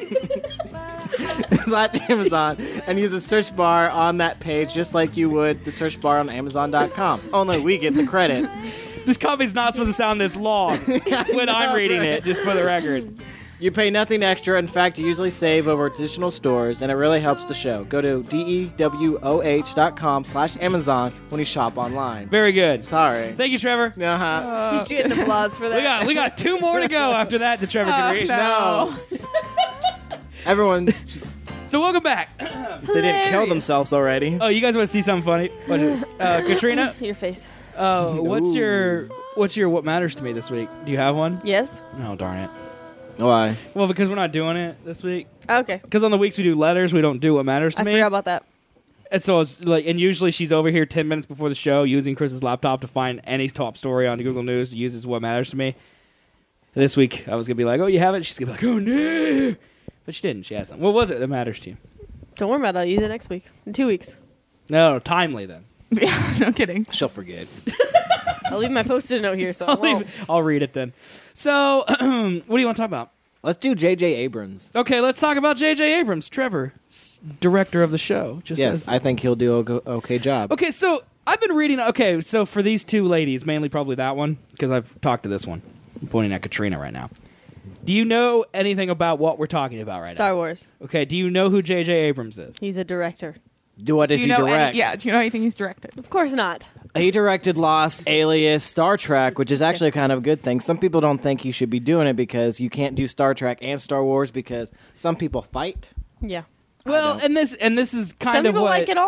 slash Amazon and use the search bar on that page just like you would the search bar on Amazon dot com. Only we get the credit. This copy's not supposed to sound this long when I'm reading it, just for the record. You pay nothing extra. In fact, you usually save over additional stores, and it really helps the show. Go to D E W O H dot com slash Amazon when you shop online. Very good. Sorry. Thank you, Trevor. Uh-huh. You should get an applause for that. We got we got two more to go after that. The Trevor can read. No. Everyone, they So welcome back. didn't kill themselves already. Oh, you guys want to see something funny? What is this? Uh, Katrina? Your face. Uh, what's your what's your what matters to me this week? Do you have one? Yes. Oh darn it. Why? Well, because we're not doing it this week. Okay. Because on the weeks we do letters, we don't do what matters to I me. forgot about that. And so it's like, and usually she's over here ten minutes before the show using Chris's laptop to find any top story on Google News to use as what matters to me. This week I was gonna be like, oh, you have it? She's gonna be like, oh no, but she didn't. She hasn't. What was it that matters to you? Don't worry about it. I'll use it next week. In two weeks. No, timely then. Yeah, no kidding. She'll forget. I'll leave my post-it note here, so I I'll, won't. leave, I'll read it then. So, what do you want to talk about? Let's do J J Abrams. Okay, let's talk about J J Abrams, Trevor, s- director of the show. Just Yes, says- I think he'll do a go- okay job. Okay, so I've been reading. Okay, so for these two ladies, mainly probably that one, because I've talked to this one. I'm pointing at Katrina right now. Do you know anything about what we're talking about right Star Wars. now? Okay, do you know who J J Abrams is? He's a director. Do what Do does you he know any- direct? yeah, do you know anything he's directed? Of course not. He directed Lost, Alias, Star Trek, which is actually kind of a good thing. Some people don't think he should be doing it because you can't do Star Trek and Star Wars because some people fight. Yeah. Well, don't. and this and this is kind Some of people what like it all.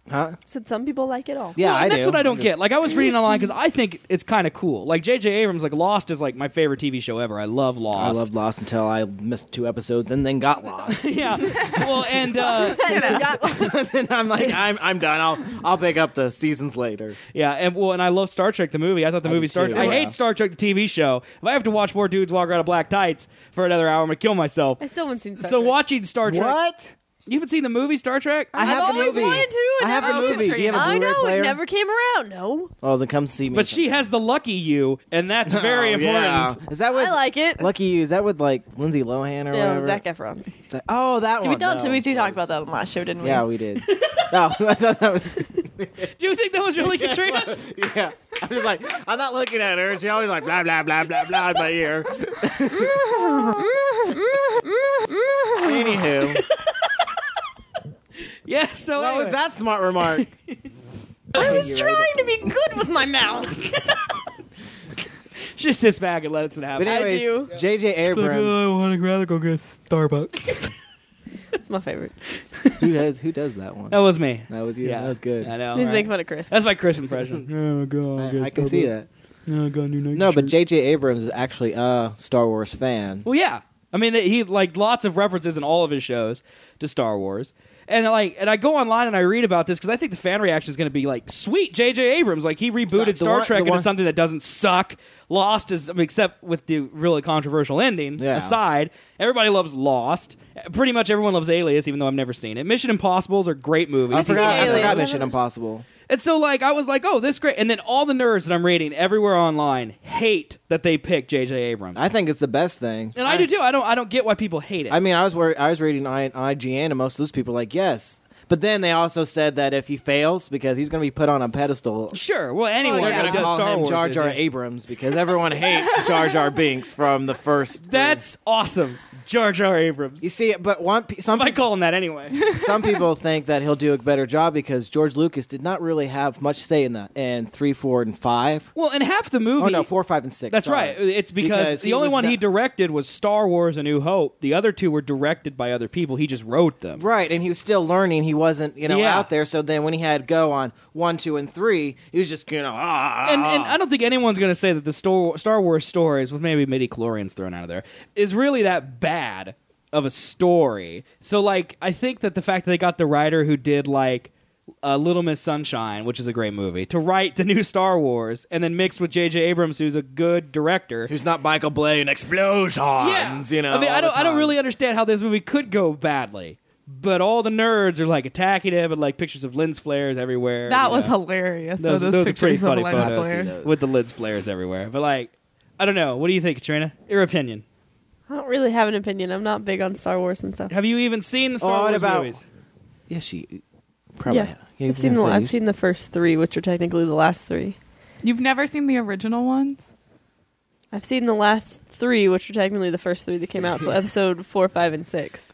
Huh? Said some people like it all. Yeah, Well, I and that's do. what I don't get. Like, I was reading online because I think it's kind of cool. Like, J J Abrams, like, Lost is, like, my favorite T V show ever. I love Lost. I loved Lost until I missed two episodes and then got lost. Yeah. Well, and, uh, Then I'm like, I'm I'm done. I'll I'll pick up the seasons later. yeah, and, well, and I love Star Trek, the movie. I thought the I movie do Star too, I yeah. hate Star Trek, the T V show. If I have to watch more dudes walk around in black tights for another hour, I'm going to kill myself. I still haven't seen Star So Trek. watching Star Trek. What? You haven't seen the movie Star Trek? I have I've the always movie. wanted to. I I have the never- movie. Do you have a I Blu-ray know, player? it never came around. No. Oh, then come see me. But she has the lucky you, and that's very Oh, important. yeah. Is that with I like it. Lucky You? Is that with like Lindsay Lohan or No, whatever? Zac Efron. Zac- Oh, that We one. don't. no, we do of talk course. about that on the last show, didn't we? Yeah, we did. No, I thought that was. Do you think that was really Katrina? Yeah, I'm just like, I'm not looking at her. She always like blah blah blah blah blah in my ear. Anywho, Yeah, so what anyway. was that smart remark? I was trying to be good with my mouth. She just sits back and lets it happen. But anyways, do. J J Abrams. want to rather go get Starbucks. It's my favorite. Who does who does that one? That was me. That was you. Yeah. That was good. I know. He's right? making fun of Chris. That's my Chris impression. oh, go I, get I can see Starbucks. that. Yeah, I got a new Nike No, but shirt. J J Abrams is actually a Star Wars fan. Well, yeah. I mean, he like lots of references in all of his shows to Star Wars. And like, and I go online and I read about this because I think the fan reaction is going to be like, "Sweet, J J Abrams! Like he rebooted So, the Star one- Trek the into one- something that doesn't suck. Lost is, I mean, except with the really controversial ending Yeah. aside, everybody loves Lost. Pretty much everyone loves Alias, even though I've never seen it. Mission Impossibles are great movies. I forgot. I Aliens. forgot Mission Impossible. And so, like, I was like, "Oh, this is great." And then all the nerds that I'm reading everywhere online hate that they picked J J Abrams. I think it's the best thing. and I, do too. I don't. I don't get why people hate it. I mean, I was wor- I was reading I- IGN, and most of those people were like, yes. But then they also said that if he fails, because he's going to be put on a pedestal, sure. Well, anyone they're yeah. who going to does call Star him Wars Jar is, Jar yeah. Abrams because everyone hates Jar Jar Binks from the first. three. That's awesome, Jar Jar Abrams. You see, but one pe- some I people, call him that anyway. some people think that he'll do a better job because George Lucas did not really have much say in that in three, four, and five. Well, and half the movie. Oh no, four, five, and six. That's sorry. right. It's because, Because the he only was one he not- directed was Star Wars: A New Hope. The other two were directed by other people. He just wrote them. Right, and he was still learning. He wasn't, you know, Yeah. out there. So then when he had go on one, two, and three, he was just, you know, ah. And, and I don't think anyone's going to say that the Star Star Wars stories, with maybe midi-chlorians thrown out of there, is really that bad of a story. So, like, I think that the fact that they got the writer who did, like, uh, Little Miss Sunshine, which is a great movie, to write the new Star Wars, and then mixed with J J Abrams, who's a good director. Who's not Michael Blay and explosions, you know. I mean, I all the don't, I don't time. really understand how this movie could go badly. But all the nerds are like attacking him and like pictures of lens flares everywhere. That you was know. hilarious. Those- Those, those are those pretty pictures of funny lens photos. flares. With the lens flares everywhere. But like, I don't know. What do you think, Katrina? Your opinion. I don't really have an opinion. I'm not big on Star Wars and stuff. Have you even seen the Star Oh, what Wars about- movies? Yeah, she probably. Yeah. yeah I've seen the I've seen the first three, which are technically the last three. You've never seen the original ones? I've seen the last three, which are technically the first three that came out. So episode four, five, and six.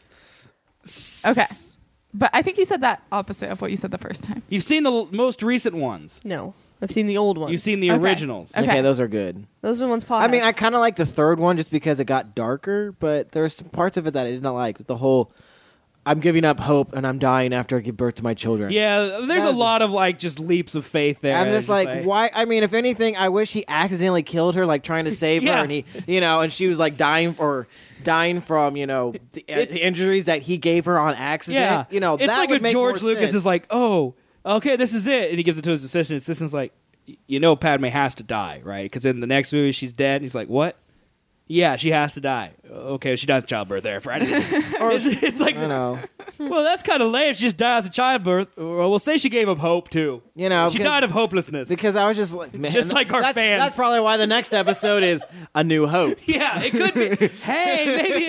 Okay. But I think you said that opposite of what you said the first time. You've seen the l- most recent ones. No, I've seen the old ones. You've seen the Okay. originals. Okay. Okay, those are good. Those are the ones Paul I mean, has. I kind of like the third one just because it got darker, but there's some parts of it that I did not like. The whole, I'm giving up hope and I'm dying after I give birth to my children. Yeah, there's That a was- lot of like just leaps of faith there. I'm It's just like, why? I mean, if anything, I wish he accidentally killed her, like trying to save Yeah. her, and he, you know, and she was like dying or dying from, you know, the, uh, It's- the injuries that he gave her on accident. Yeah, you know, it's that like would if make George more Lucas sense. is like, oh, okay, this is it, and he gives it to his assistant. His assistant's like, you know, Padme has to die, right? Because in the next movie she's dead. He's like, what? Yeah, she has to die. Okay, she dies of childbirth there, Friday. it's, it's like, I know, well, that's kind of lame. She just dies of childbirth. Well, we'll say she gave up hope too. you know, She because- died of hopelessness. Because I was just like, man, Just like our that's, fans. That's probably why the next episode is A New Hope. yeah, it could be. Hey, maybe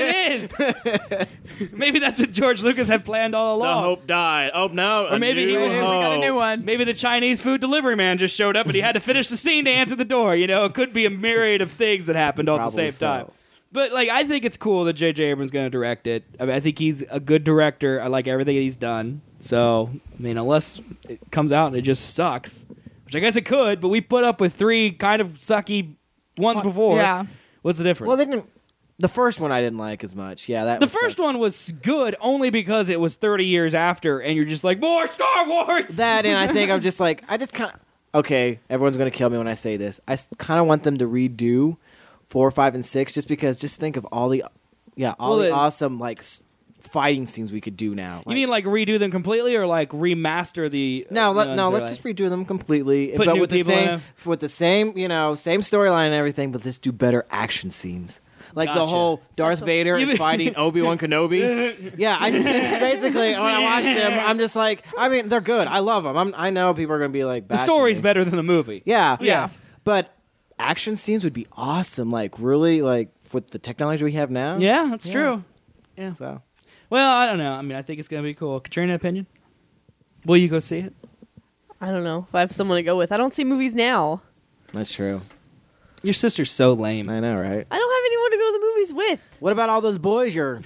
it is. Maybe that's what George Lucas had planned all along. died. Oh no, Or maybe he was We got a new one. Maybe the Chinese food delivery man just showed up and he had to finish the scene to answer the door. You know, it could be a myriad of things that happened all at the Probably same so. time. But like, I think it's cool that J J Abrams going to direct it. I mean, I think he's a good director. I like everything he's done. So, I mean, unless it comes out and it just sucks, which I guess it could. But we put up with three kind of sucky ones before. Yeah. What's the difference? Well, they didn't. The first one I didn't like as much. Yeah, that The was first such- one was good only because it was thirty years after, and you're just like, more Star Wars! That, and I think I'm just like, I just kind of, okay, everyone's going to kill me when I say this. I kind of want them to redo four, five, and six just because, just think of all the, yeah, all Well, the it- awesome, like, s- fighting scenes we could do now. You mean like redo them completely, or like remaster the? No, uh, let, ones no, or, let's like- just redo them completely, Put but new with the people in same, them? with the same, you know, same storyline and everything, but just do better action scenes, like the Gotcha. whole Darth Vader You and mean- fighting Obi-Wan Kenobi. Yeah, I basically when I watch them, I'm just like, I mean, they're good. I love them. I'm, I know people are gonna be like, The bashing story's me. better than the movie. Yeah, Yes. but action scenes would be awesome. Like really, like with the technology we have now. Yeah, that's Yeah. true. So Well, I don't know. I mean, I think it's gonna be cool. Katrina, opinion? Will you go see it? I don't know if I have someone to go with. I don't see movies now. that's true. Your sister's so lame. I know, right? I don't have anyone to go to the movies with. What about all those boys you're?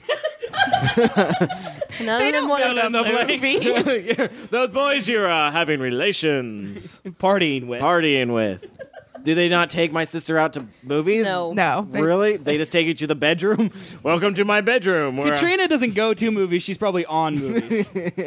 None of them want to go to movies. Those boys you're uh, having relations, Partying with. partying with. Do they not take my sister out to movies? No. No. They- Really? They just take you to the bedroom? welcome to my bedroom. Where Katrina doesn't go to movies. She's probably on movies.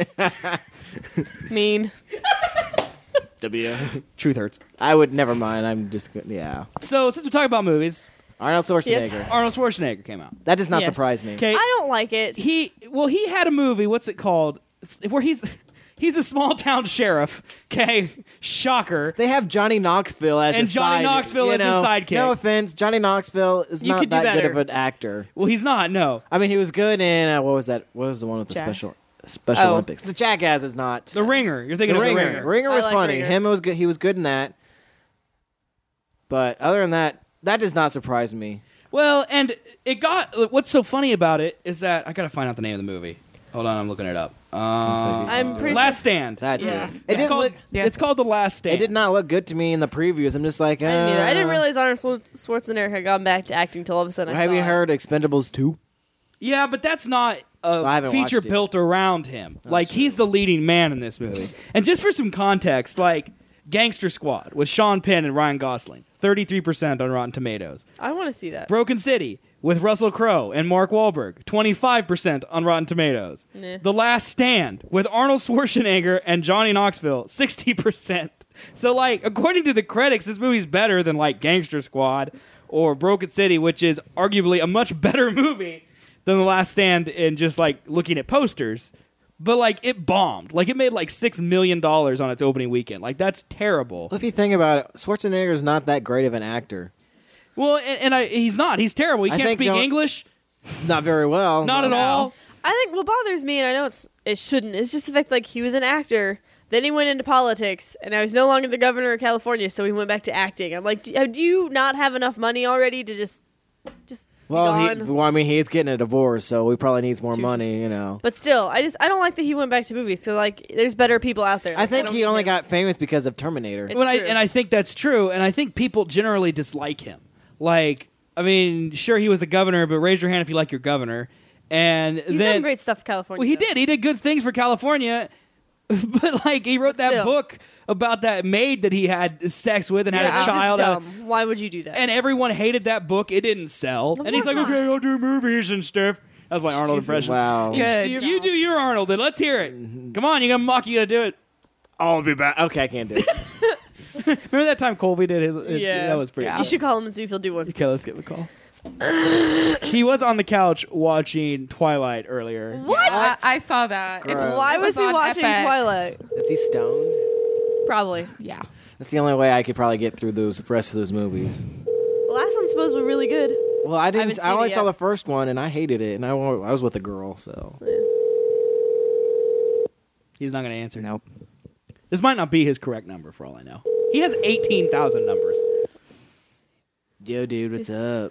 Mean. W. Truth hurts. I would never mind. I'm just good. Yeah. So, since we're talking about movies, Arnold Schwarzenegger. Yes. Arnold Schwarzenegger came out. That does not Yes. surprise me. Okay. I don't like it. He well, he had a movie. What's it called? It's where he's he's a small town sheriff. Okay, shocker. They have Johnny Knoxville as And his Johnny side- Knoxville you as his know, sidekick. No offense, Johnny Knoxville is You not could do that good better. of an actor. Well, he's not. No, I mean, he was good in uh, what was that? What was the one with the Jack- special Special Oh. Olympics? The Jackass is not. The Ringer. You're thinking The of Ringer. the Ringer. Ringer I was like funny. Ringer. Him was good. He was good in that. But other than that, that does not surprise me. Well, and it got. What's so funny about it is that I gotta find out the name of the movie. Hold on, I'm looking it up. Um, I'm pretty Last Stand. That's Yeah. it. It It's did called, look. Yes. it's called The Last Stand. It did not look good to me in the previews. I'm just like, uh, I didn't, either. I didn't realize Arnold Schwar- Schwarzenegger had gone back to acting till all of a sudden I Have saw you it. heard Expendables two? Yeah, but that's not a I haven't feature watched it. built around him. like he's the leading man in this movie. And just for some context, like Gangster Squad with Sean Penn and Ryan Gosling, thirty-three percent on Rotten Tomatoes. I want to see that. Broken City with Russell Crowe and Mark Wahlberg, twenty-five percent on Rotten Tomatoes. Nah. The Last Stand with Arnold Schwarzenegger and Johnny Knoxville, sixty percent. So, like, according to the critics, this movie's better than, like, Gangster Squad or Broken City, which is arguably a much better movie than The Last Stand in just, like, looking at posters. But, like, it bombed. Like, it made, like, six million dollars on its opening weekend. Like, that's terrible. If you think about it, Schwarzenegger's not that great of an actor. Well, and, and I, he's not. He's terrible. He I can't think speak the- English. Not very well. Not at No. all. I think what bothers me, and I know it's it shouldn't, it's just the fact like he was an actor, then he went into politics, and now he's no longer the governor of California, so he went back to acting. I'm like, do, do you not have enough money already to just, just Well, be he, gone? well, I mean, he's getting a divorce, so he probably needs more Too- money, you know. But still, I just I don't like that he went back to movies. So like, there's better people out there. I Like, think don't he need only him. got famous because of Terminator. It's Well, I, true. and I think that's true, and I think people generally dislike him. Like, I mean, sure, he was the governor, but raise your hand if you like your governor. And He's then, done great stuff for California. well, he though. did. He did good things for California, but like, he wrote But that still. book about that maid that he had sex with and Yeah, had a it's just child. out- dumb. Why would you do that? and everyone hated that book. It didn't sell, Of and he's course like, not. "Okay, I'll do movies and stuff." That's my Arnold impression. Wow. Good. You, you do your Arnold, then let's hear it. Come on, you gonna mock? You gotta do it. I'll be back. Okay, I can't do it. Remember that time Colby did his? his Yeah. that was pretty. Yeah. you should call him and see if he'll do one. Okay, let's give him a call. He was on the couch watching Twilight earlier. What? I, I saw that. Gross. It's- Why it was he on watching F X. Twilight? Is he stoned? Probably. Yeah. That's the only way I could probably get through those the rest of those movies. The last one's supposed to be really good. Well, I didn't. haven't I, seen only it saw yet. the first one, and I hated it. And I, wa- I was with a girl, so He's not gonna answer. Nope. This might not be his correct number for all I know. He has eighteen thousand numbers. yo, dude, what's up?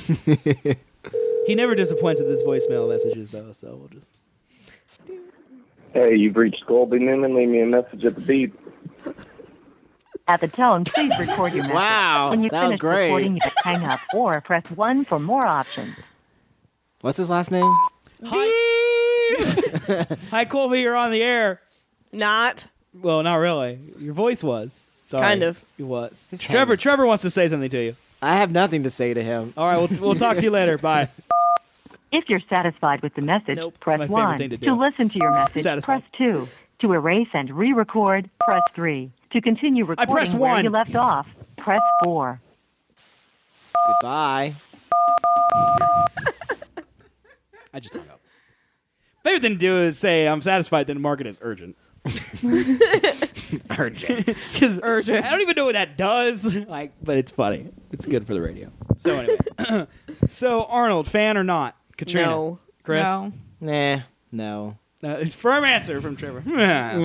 He never disappoints with his voicemail messages, though. So we'll just. Hey, you've reached Colby Newman. Leave me a message at the beep. At the tone, please record your message. Wow, When you that was finish great. recording, you can hang up or press one for more options. What's his last name? Hi, Colby. You're on the air. Not. Well, not really. Your voice was. Sorry. Kind of. It was. Just Trevor. hang- Trevor wants to say something to you. I have nothing to say to him. All right, we'll, we'll talk to you later. Bye. If you're satisfied with the message, Nope, it's press my favorite one. thing to do. To listen to your message, Satisfied. press two. To erase and re-record, press three. To continue I pressed recording where one. you left off, press four. Goodbye. I just hung up. Favorite thing to do is say I'm satisfied, then mark it as urgent. Urgent. Because Urgent. I don't even know what that does. Like, but it's funny. It's good for the radio. So anyway, so Arnold, fan or not? Katrina, No. Chris, No. Nah, no. Uh, firm answer from Trevor. Meh.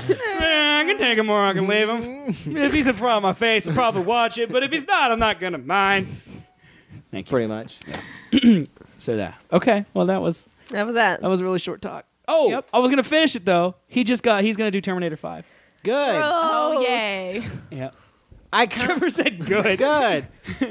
I can take him or I can leave him. If he's in front of my face, I'll probably watch it. But if he's not, I'm not gonna mind. Thank you. Pretty much. So that. Okay. Well, that was That was that. that was a really short talk. Oh, Yep. I was gonna finish it though. He just got. He's gonna do Terminator five. Good. Oh, yay. Yeah. I kind Trevor said good. good.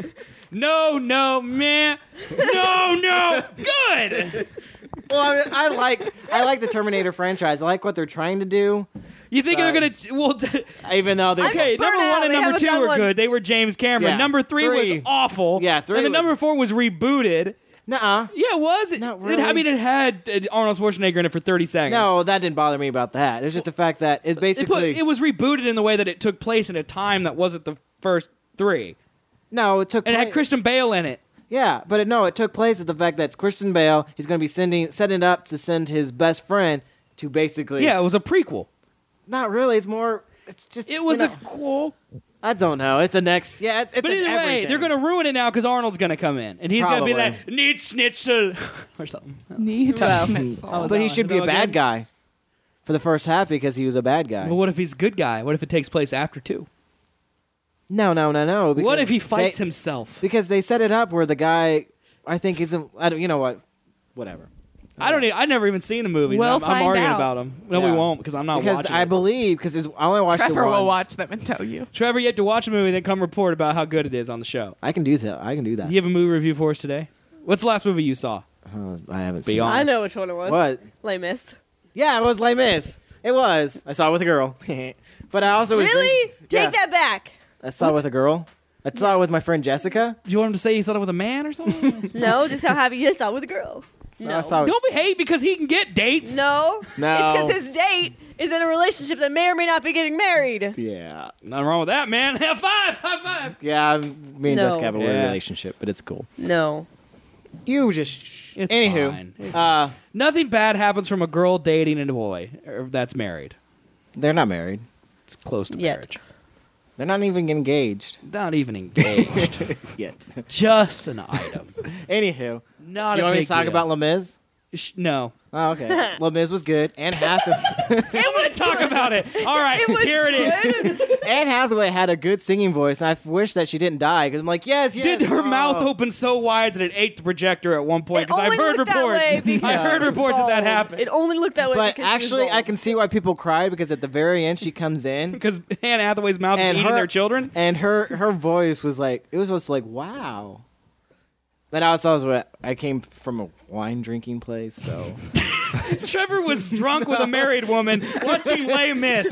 No, no, man. No, no, good. Well, I, mean, I like I like the Terminator franchise. I like what they're trying to do. You think they're Sorry. gonna? Well, th- Even though they okay. just Number burnt one out. and They number haven't two done were one. good. They were James Cameron. Yeah. Number three, Three. was awful. Yeah, three And the was- number four was rebooted. Nuh-uh. Yeah, it was. It, Not it- I really. mean, it had uh, Arnold Schwarzenegger in it for thirty seconds. No, that didn't bother me about that. It's just the fact that it's It, put, basically it was rebooted in the way that it took place in a time that wasn't the first three, no. It took and it pla- had Christian Bale in it. Yeah, but it, no, it took place at the fact that it's Christian Bale. He's going to be sending setting up to send his best friend to basically. Yeah, it was a prequel. Not really. It's more. It's just. It was you a know, cool. I don't know. It's a next. Yeah, it's, it's But an either way, everything. they're going to ruin it now because Arnold's going to come in, and he's going to be Probably. like, "Need schnitzel" or something. Need Well, schnitzel. Oh, is But that he one- should is be that a one bad good? guy for the first half because he was a bad guy. Well, what if he's a good guy? What if it takes place after two? No, no, no, no. What because if he fights they- himself? Because they set it up where the guy, I think, isn't. I don't. You know what? Whatever. I don't. e- I never even seen the movies. We'll I'm, I'm find arguing out. about them. No, Yeah. we won't because I'm not Because watching. I it. believe because I only watched Trevor the once. will watch them and tell you. Trevor, you have to watch a movie, then come report about how good it is on the show. I can do that. I can do that. You have a movie review for us today? What's the last movie you saw? Uh, I haven't Be seen. honest. I know which one it was. What? Les Mis. Yeah, it was Les Mis. It was. I saw it with a girl. But I also was Really? drink- Take yeah. that back. I saw it with a girl. I saw it with my friend Jessica. Do you want him to say he saw it with a man or something? No, just how happy you saw with a girl. No, No. I saw it. Don't be hate because he can get dates. No. No. It's because his date is in a relationship that may or may not be getting married. Yeah. Nothing wrong with that, man. High five, high five. Yeah, me and No. Jessica have a weird Yeah. relationship, but it's cool. No. You just. It's Anywho, fine. uh, Nothing bad happens from a girl dating a boy or that's married. they're not married. It's close to Yet. marriage. They're not even engaged Not even engaged. yet. Just an item. Anywho, Not you a want me big to talk deal. about Les Mis? Sh- No. Oh, okay. Les Mis was good. Anne Hathaway. I want to talk about it. All right, here it is. Anne Hathaway had a good singing voice, and I f- wish that she didn't die because I'm like, yes, yes. Did her oh. mouth open so wide that it ate the projector at one point? It Because I've only heard looked that way reports. because I've heard she was reports that that bald. happened. It only looked that way But because she was actually, I bald. can see why people cried because at the very end she comes in Because Anne Hathaway's mouth and is eating her their children. and her her voice was like it was just like wow. But I was also I came from a wine drinking place, so Trevor was drunk with a married woman watching Les Mis.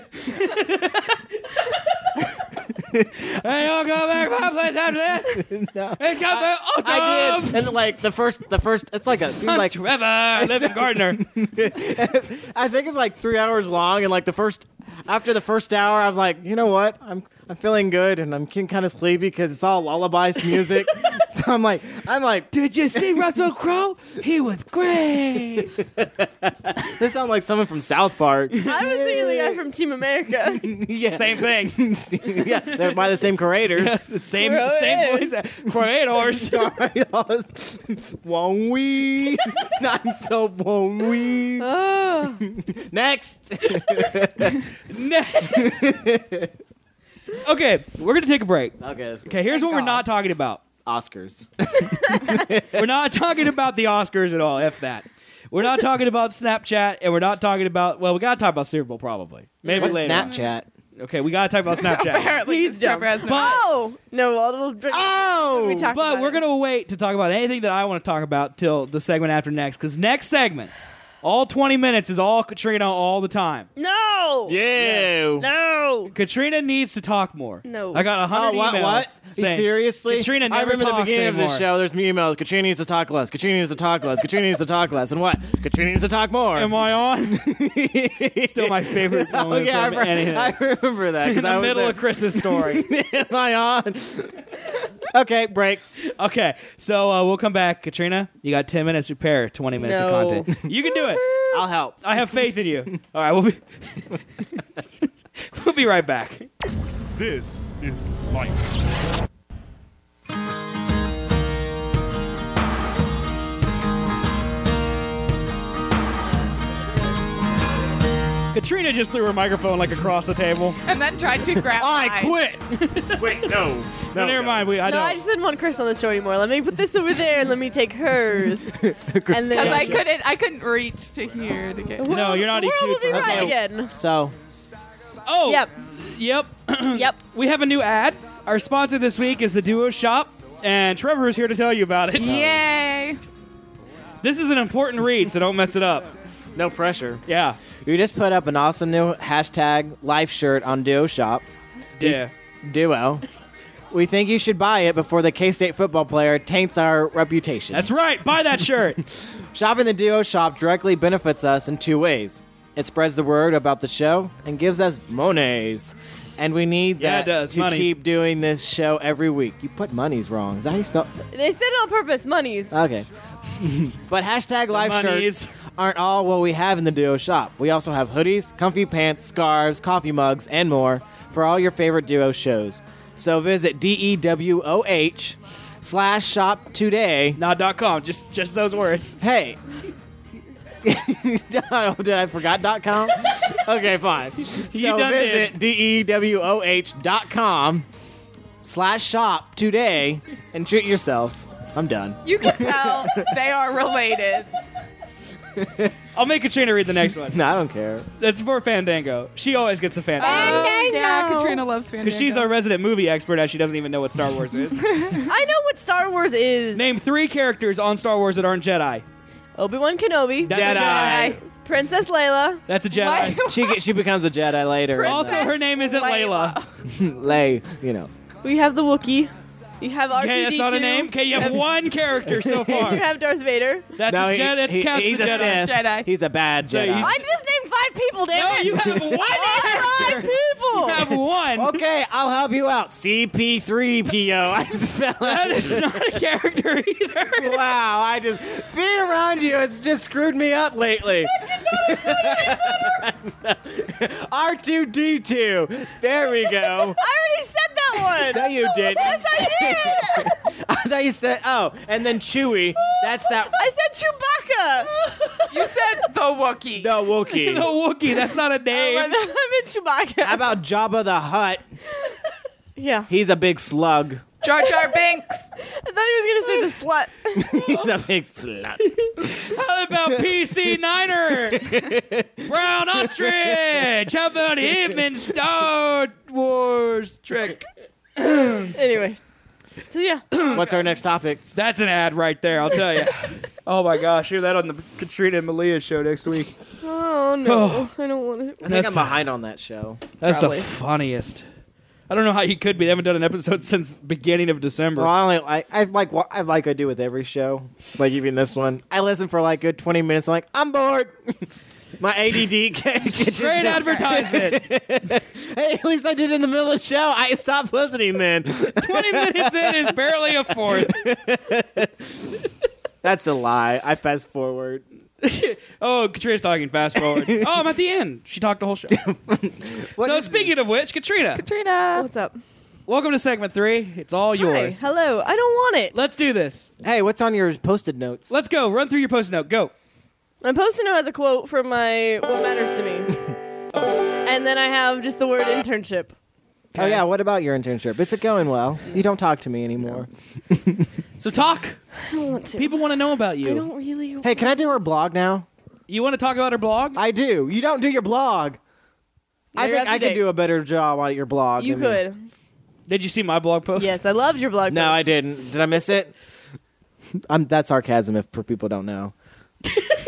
Hey, y'all go back to my place after that. no. It's got the awesome. I did. And like the first the first it's like a seems I'm like Trevor. I live in Gardner. I think it's like three hours long, and like the first after the first hour, I'm like, you know what? I'm I'm feeling good, and I'm kind of sleepy because it's all lullabies music. So I'm like, I'm like, Did you see Russell Crowe? He was great. this sounds like someone from South Park. I was thinking the guy from Team America. yeah, Same thing. yeah, they're by the same creators. The same Crow same is. voice. Creators. Won't we? Not so won't we? Oh. Next. Okay, we're gonna take a break. Okay. That's Okay, here's what we're not talking about. Oscars. We're not talking about the Oscars at all. F that. We're not talking about Snapchat, and we're not talking about. Well, we gotta talk about Super Bowl probably. Maybe What's later. Snapchat? Okay, we gotta talk about Snapchat. Apparently, Please don't. Trevor has no- But- Oh no! Well, we'll bring, Oh, we talk But about we're it. gonna wait to talk about anything that I want to talk about till the segment after next, because next segment, All twenty minutes is all Katrina all the time. No. Yeah. No. Katrina needs to talk more. No. I got a hundred Oh, what? emails. What? saying, Seriously? Katrina never I remember the talks beginning anymore. of this show. There's emails. Katrina needs to talk less. Katrina needs to talk less. Katrina needs to talk less. And what? Katrina needs to talk more. Am I on? Still my favorite Oh moment yeah, I, from re- anything. I remember that. In 'cause the I was middle there. of Chris's story. Am I on? Okay, break. Okay, so uh, we'll come back. Katrina, you got ten minutes to prepare twenty minutes No. of content. You can do it. I'll help. I have faith in you. All right, we'll be we'll be right back. This is life. Katrina just threw her microphone like across the table. And then tried to grab I mine. quit. Wait, no. No, never mind. We, I No, don't. I just didn't want Chris on the show anymore. Let me put this over there and let me take hers. and then Because I couldn't, I couldn't reach to here to get. No, you're not the world E Q'd will be for right Okay. again. So, Oh, Yep. yep. Yep. We have a new ad. Our sponsor this week is the Duo Shop, and Trevor is here to tell you about it. Yay! This is an important read, so don't mess it up. no pressure. Yeah. We just put up an awesome new hashtag life shirt on Duo Shop. Yeah. Duo. We think you should buy it before the K-State football player taints our reputation. That's right. Buy that shirt. Shopping the Duo Shop directly benefits us in two ways. It spreads the word about the show and gives us monies. And we need Yeah, that it does. to Monies. keep doing this show every week. You put monies wrong. Is that how you spell? They said it on purpose. Monies. Okay. But hashtag life monies. shirts aren't all what we have in the Duo Shop. We also have hoodies, comfy pants, scarves, coffee mugs, and more for all your favorite Duo shows. So visit D-E-W-O-H slash shop today. Not dot com. Just just those words. Hey. Oh, did I forgot dot com? Okay, fine. So done visit D-E-W-O-H dot com slash shop today and treat yourself. I'm done. You can tell they are related. I'll make Katrina read the next one. No, I don't care. It's for Fandango. She always gets a Fandango. Oh, yeah, Katrina loves Fandango. Because she's our resident movie expert, as she doesn't even know what Star Wars is. I know what Star Wars is. Name three characters on Star Wars that aren't Jedi. Obi-Wan Kenobi. That's a Jedi. Princess Leia. That's a Jedi. What? She get- she becomes a Jedi later. in Also, the- her name isn't Layla. Lay, you know. We have the Wookiee. You have R two D two. Okay, that's not a name. Okay, you have one character so You far. have Darth Vader. That's No, a he- Jedi. That's he- counts he's as a Jedi. Sith. Jedi. He's a bad So Jedi. he's- I just named five people, damn No, it. you have one I named character. five people. You have one. Okay, I'll help you out. C P three P O. I spell That it. is not a character either. Wow, I just being around you has just screwed me up lately. R two D two. There we go. I already said that one. No, you did. Yes, I did. I thought you said, oh, and then Chewie. That's that. I said Chewbacca. You said the Wookiee. The Wookiee. The Wookiee. That's not a I name. meant Chewbacca. How about Jabba the Hutt? Yeah. He's a big slug. Jar Jar Binks. I thought he was going to say the slut. He's a big slut. How about P C Niner? Brown Ostrich. How about him in Star Wars trick? Anyway. So, yeah. What's our next topic? That's an ad right there, I'll tell you. Oh my gosh, hear that on the Katrina and Malia show next week. Oh, no. I don't want to. I think That's I'm the- behind on that show. That's Probably. the funniest. I don't know how you could be. They haven't done an episode since beginning of December. Well, I only I, I like what I like I do with every show, like even this one. I listen for like good twenty minutes. I'm like, I'm bored. My A D D. Great advertisement. Hey, at least I did it in the middle of the show. I stopped listening then. twenty minutes in is barely a fourth. That's a lie. I fast forward. Oh, Katrina's talking fast forward. Oh, I'm at the end. She talked the whole show. What So is speaking this? of which, Katrina, Katrina. What's up? welcome to segment three. It's all yours. Hi. Hello. I don't want it. Let's do this. Hey, what's on your posted notes? Let's go. Run through your post note. Go. My post-it note has a quote from my What Matters to Me. And then I have just the word internship. Oh yeah, what about your internship? It's going well. You don't talk to me anymore. So talk. I don't want to. People want to know about I you. don't really. Hey, can I do her blog now? You want to talk about her blog? I do. You don't do your blog. I You're think up I to could date. do a better job on your blog. You than me. could. Did you see my blog post? Yes, I loved your blog No, post. I didn't. Did I miss it? I'm that's sarcasm if for people don't know.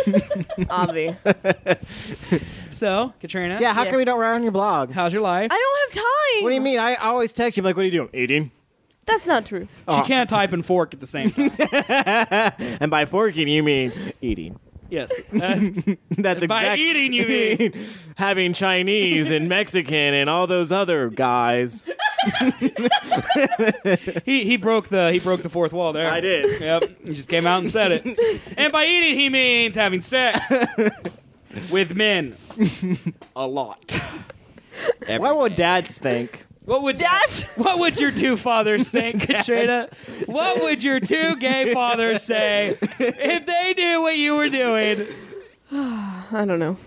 Obvi. So, Katrina, Yeah, how Yes. come you don't write on your blog? how's your life? I don't have time. What do you mean? I always text you, like, what are you doing? Eating. That's not true. She can't type and fork at the same time. And by forking, you mean eating. Yes. That's, That's by exactly eating, you mean. having Chinese and Mexican and all those other guys. he he broke the he broke the fourth wall there. I did. Yep. He just came out and said it. And by eating, he means having sex with men. A lot. Every What would day. dads think? What would Dads? What would your two fathers think, Katrina? What would your two gay fathers say if they knew what you were doing? I don't know.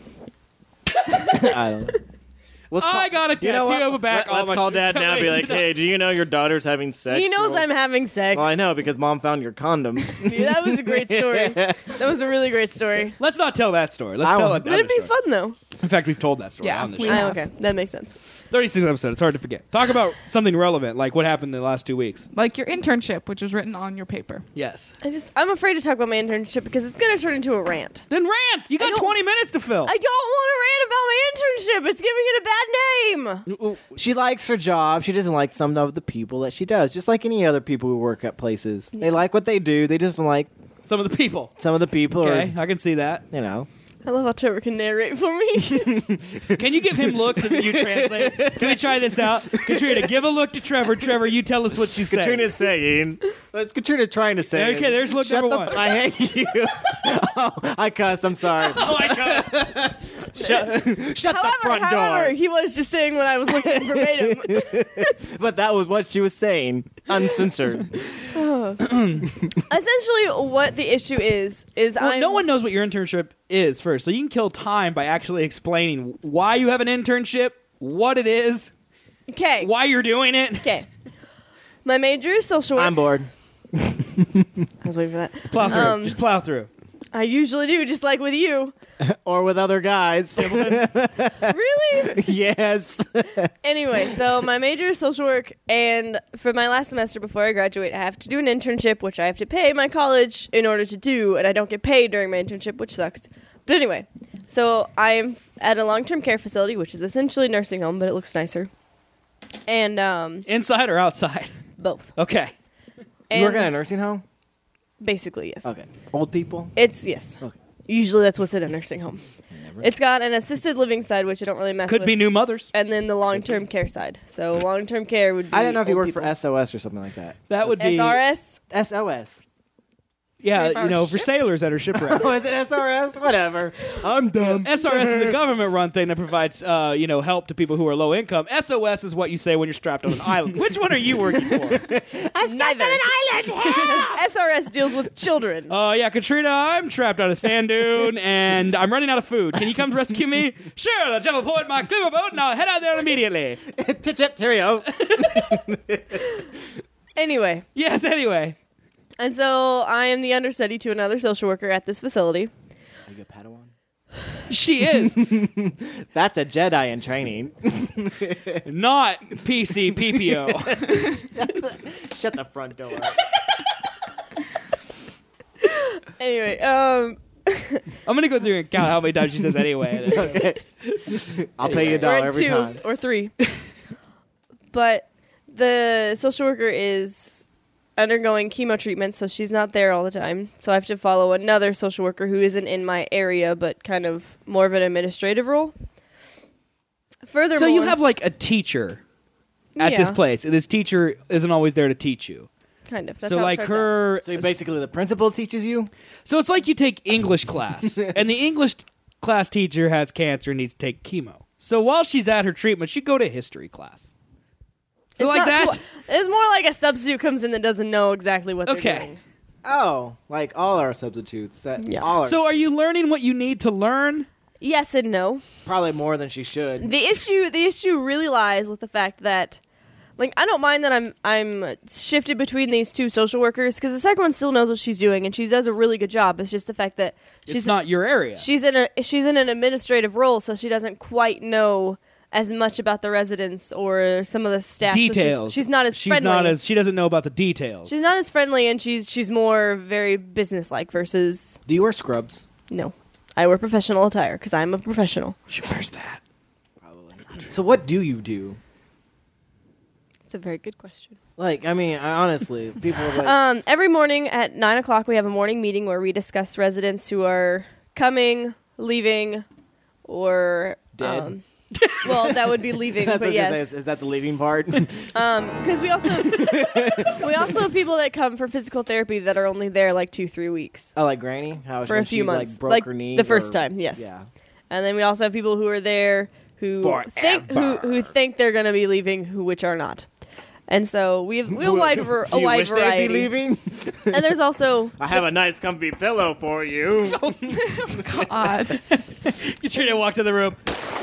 I don't know. Let's I got a tattoo you know what? on my back. Let, us all my call dad now and be like, hey, do you know your daughter's having sex? He knows I'm having sex. Well, I know because mom found your condom. Yeah, that was a great story. That was a really great story. Let's not tell that story. Let's I tell won't. another Would it be story. fun though? In fact, we've told that story Yeah, on the we show. Ah, have. okay, that makes sense. thirty-six episodes. It's hard to forget. Talk about something relevant, like what happened in the last two weeks. Like your internship, which was written on your paper. Yes. I just I'm afraid to talk about my internship because it's gonna turn into a rant. Then rant. You I got don't- twenty minutes to fill. I don't want to rant about my internship. It's giving it a bad name. She likes her job. She doesn't like some of the people that she does. Just like any other people who work at places. They like what they do. They just don't like Some of the people. some of the people. Okay, Or, I can see that. you know. I love how Trevor can narrate for me. Can you give him looks and then you translate? Can we try this out? Katrina, give a look to Trevor. Trevor, you tell us what she's saying. Katrina's saying. What's Katrina trying to say? Okay, there's look Shut number the one. f- I hate you. oh, I cussed. I'm sorry. Oh my god. Shut, shut however, the front however, door. he was just saying what I was looking verbatim. But that was what she was saying, uncensored. Essentially, what the issue is is Well, I'm, no one knows what your internship is first, so you can kill time by actually explaining why you have an internship, what it is, Okay. why you're doing it. Okay. My major is social work. I'm bored. I was waiting for that. Plow through. Um, Just plow through. I usually do, just like with you. Or with other guys. Really? Yes. Anyway, so my major is social work, and for my last semester before I graduate, I have to do an internship, which I have to pay my college in order to do, and I don't get paid during my internship, which sucks. But anyway, so I'm at a long-term care facility, which is essentially a nursing home, but it looks nicer. And um, Inside or outside? both. Okay. And You work in a nursing home? basically, yes. Okay. Old people? It's yes. Okay. Usually that's what's in a nursing home. It's got an assisted living side, which I don't really mess Could with. be new mothers. And then the long-term care side. So long-term care would be I didn't know if you old worked for people. S O S or something like that. That would be S R S? S O S. Yeah, If our you know, for ship- sailors that are shipwrecked. Oh, is it S R S? Whatever. I'm dumb. S R S is a government-run thing that provides, uh, you know, help to people who are low income. S O S is what you say when you're strapped on an island. Which one are you working for? Neither. S R S deals with children. Oh, uh, yeah, Katrina, I'm trapped on a sand dune, and I'm running out of food. Can you come rescue me? Sure, I'll jump aboard my cleaver boat, and I'll head out there immediately. Tip, tip, cheerio. Anyway, Yes, anyway. and so I am the understudy to another social worker at this facility. Are you a Padawan? She is That's a Jedi in training. not P C P P O. Shut the front door. Anyway, um, I'm going to go through and count how many times she says anyway. Okay. I'll pay you a we're dollar at every two time. or three. But the social worker is undergoing chemo treatment, so she's not there all the time. So I have to follow another social worker who isn't in my area, but kind of more of an administrative role. Furthermore, So you have like a teacher at this Yeah. place, and this teacher isn't always there to teach you. kind of. That's so how it like starts out. her, So basically, the principal teaches you. so it's like you take English class, and the English class teacher has cancer and needs to take chemo. So while she's at her treatment, she go to history class. So It's like not that. cool. It's more like a substitute comes in that doesn't know exactly what they're Okay. doing. Oh, like all our substitutes. That, Yeah. All our, So are you learning what you need to learn? Yes and no. probably more than she should. The issue the issue really lies with the fact that like I don't mind that I'm I'm shifted between these two social workers because the second one still knows what she's doing and she does a really good job. It's just the fact that she's It's not your area. she's in a she's in an administrative role, so she doesn't quite know as much about the residents or some of the staff. So she's- Details. she's, not as She's friendly. not as. She doesn't know about the details. she's not as friendly, and she's she's more very businesslike versus Do you wear scrubs? no. I wear professional attire because I'm a professional. She wears that. So what do you do? It's a very good question. Like, I mean, I, honestly, people are like... Um, every morning at nine o'clock, we have a morning meeting where we discuss residents who are coming, leaving, or... Dead. Um, well, that would be leaving, That's but what I was gonna yes. say. Is, is that the leaving part? Um, because we also we also have people that come for physical therapy that are only there like two, three weeks Oh, like Granny? How for when a few she, months, like, broke like her knee? the first or- time, yes. Yeah. And then we also have people who are there who think who, who think they're going to be leaving, who which are not. And so we have we have a wide, ver- Do a you wide wish variety. they'd be leaving? And there's also I have a nice comfy pillow for you. God. Katrina walks in the room.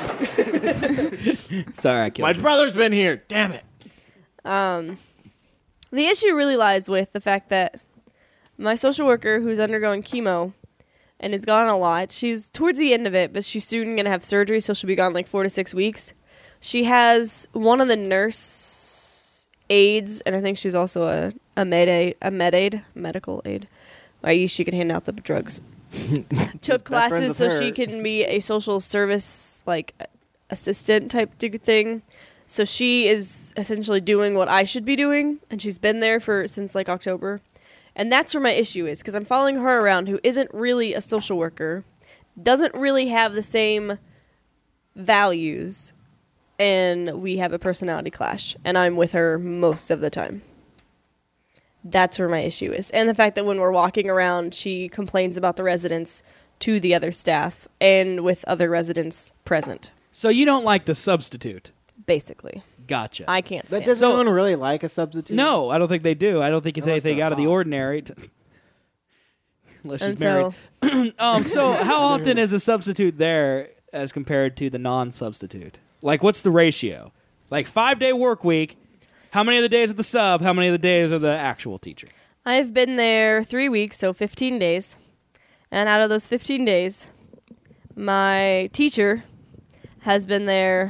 Sorry, I killed My you. brother's been here. Damn it. Um, the issue really lies with the fact that my social worker, who's undergoing chemo and is gone a lot, she's towards the end of it, but she's soon going to have surgery, so she'll be gone like four to six weeks. She has one of the nurse aides, and I think she's also a, a med aid, a med aid, medical aid. I use she can hand out the drugs. Took best friends classes with so her. she can be a social service like assistant type d- thing. So she is essentially doing what I should be doing, and she's been there for since like October. And that's where my issue is, because I'm following her around, who isn't really a social worker, doesn't really have the same values, and we have a personality clash, and I'm with her most of the time. That's where my issue is. And the fact that when we're walking around, she complains about the residents to the other staff and with other residents present, So you don't like the substitute? basically. Gotcha. I can't stand But does So- anyone really like a substitute? no, I don't think they do. I don't think it's Unless anything they're out of the hot. ordinary. To, unless she's And married. so, Um, so how often is a substitute there as compared to the non-substitute? Like, what's the ratio? Like, five-day work week, how many of the days are the sub, how many of the days are the actual teacher? I've been there three weeks, so fifteen days. And out of those fifteen days, my teacher has been there.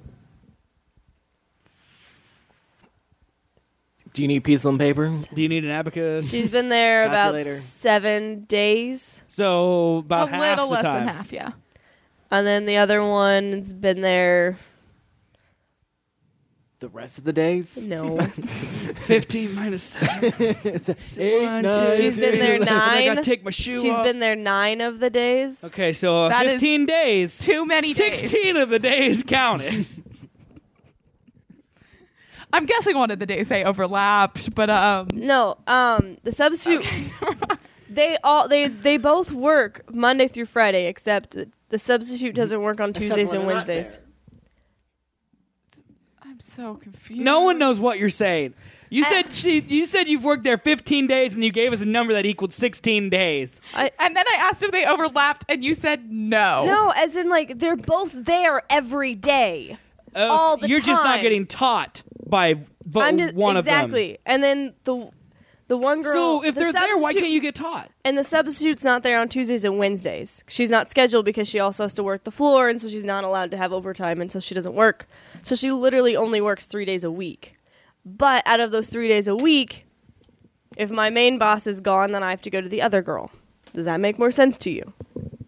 Do you need pencil and paper? Do you need an abacus? She's been there about Calculator. seven days. So, about a half little the less time. than half, yeah. And then the other one's been there. The rest of the days? No. fifteen minus seven. It's eight, One, nine, two, She's been there eleven. I nine. gotta take my shoe She's off. been there nine of the days. Okay, so uh, That is fifteen days. too many days. sixteen of the days counted. I'm guessing one of the days they overlapped, but um No, um, the substitute. They all they they both work Monday through Friday, except that the substitute doesn't work on Except Tuesdays when and they're not Wednesdays. I'm so confused. No one knows what you're saying. You Uh, said she. You said you've worked there fifteen days, and you gave us a number that equaled sixteen days. I, And then I asked if they overlapped, and you said no. no, as in like they're both there every day. Uh, All the you're just not time. getting taught by but I'm just, one exactly. of them. And then the the one girl. So if the they're there, why substitute- can't you get taught? And the substitute's not there on Tuesdays and Wednesdays. She's not scheduled because she also has to work the floor, and so she's not allowed to have overtime, and so she doesn't work. So she literally only works three days a week. But out of those three days a week, if my main boss is gone, then I have to go to the other girl. Does that make more sense to you?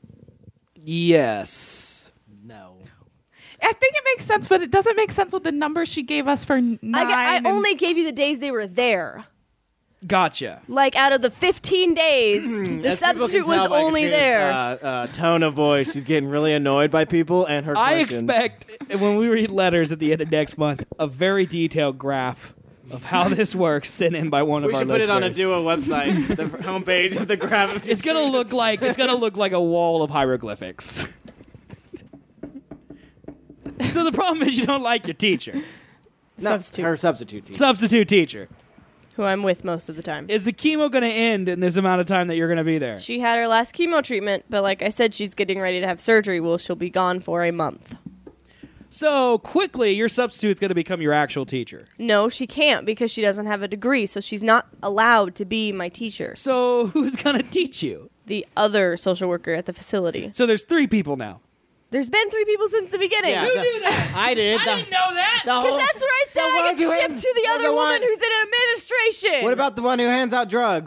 Yes. No. I think it makes sense, but it doesn't make sense with the number she gave us for nine. I, g- I and- only gave you the days they were there. Gotcha. Like out of the fifteen days, the As people can substitute was tell by only Katrina's, there. Uh, uh, tone of voice. She's getting really annoyed by people and her I questions. expect when we read letters at the end of next month a very detailed graph of how this works sent in by one We of our should put it on a listeners. Duo website, the homepage of the graphic. It's gonna look like it's gonna look like a wall of hieroglyphics. So the problem is you don't like your teacher, No, Substitute. her substitute teacher. substitute teacher. Who I'm with most of the time. Is the chemo gonna end in this amount of time that you're gonna be there? She had her last chemo treatment, but like I said, she's getting ready to have surgery. Well, she'll be gone for a month. So quickly, your substitute's gonna become your actual teacher. No, she can't because she doesn't have a degree, so she's not allowed to be my teacher. So who's gonna teach you? The other social worker at the facility. So there's three people now. There's been three people since the beginning. Yeah, Who the- knew that? I did. I The- didn't know that. the whole- Because that's where I said the I one get who shipped hands- to the the other one- woman who's in administration. What about the one who hands out drugs?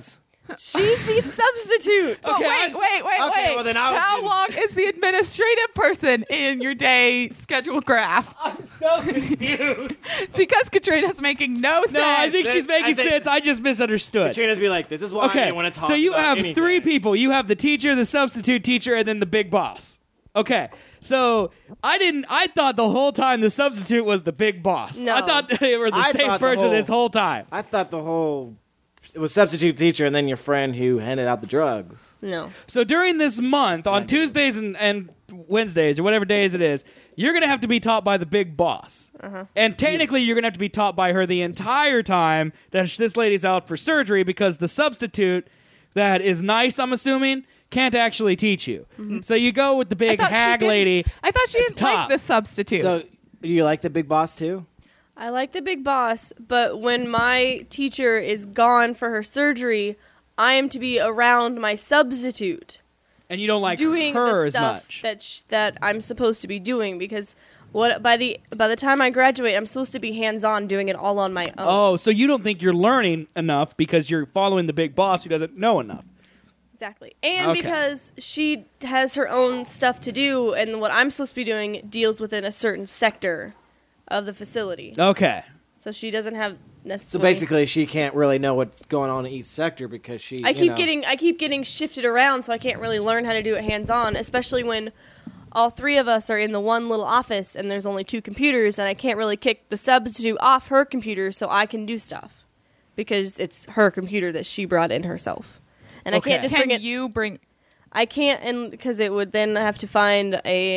She's the substitute. Oh, Okay, wait, I'm- wait, wait, okay, wait. well, then I was How in- long is the administrative person in your day schedule graph? I'm so confused. It's because Katrina's making no sense. No, I think she's This- I making think- sense. I just misunderstood. Katrina's be like, this is why I Okay, didn't want to talk so you about have anything. three people. You have the teacher, the substitute teacher, and then the big boss. Okay, so I didn't. I thought the whole time the substitute was the big boss. No. I thought they were the I same thought the person whole- this whole time. I thought the whole it was substitute teacher and then your friend who handed out the drugs. No. So during this month, on Tuesdays and, and Wednesdays, or whatever days it is, you're going to have to be taught by the big boss. Uh-huh. And technically, you're going to have to be taught by her the entire time that sh- this lady's out for surgery, because the substitute that is nice, I'm assuming, can't actually teach you. So you go with the I big thought she hag didn't- lady. I thought she at the didn't like top. the substitute. So do you like the big boss too? I like the big boss, but when my teacher is gone for her surgery, I am to be around my substitute And you don't like doing her the as stuff much. that sh- that I'm supposed to be doing, because what by the by the time I graduate, I'm supposed to be hands-on doing it all on my own. Oh, so you don't think you're learning enough because you're following the big boss who doesn't know enough. Exactly. And Okay. because she has her own stuff to do, and what I'm supposed to be doing deals within a certain sector of the facility. Okay. So she doesn't have So necessarily. basically, she can't really know what's going on in each sector because she. I you keep know- getting I keep getting shifted around, so I can't really learn how to do it hands on, especially when all three of us are in the one little office and there's only two computers, and I can't really kick the substitute off her computer so I can do stuff because it's her computer that she brought in herself, and Okay. I can't just Can bring it. you bring? I can't, and because it would then have to find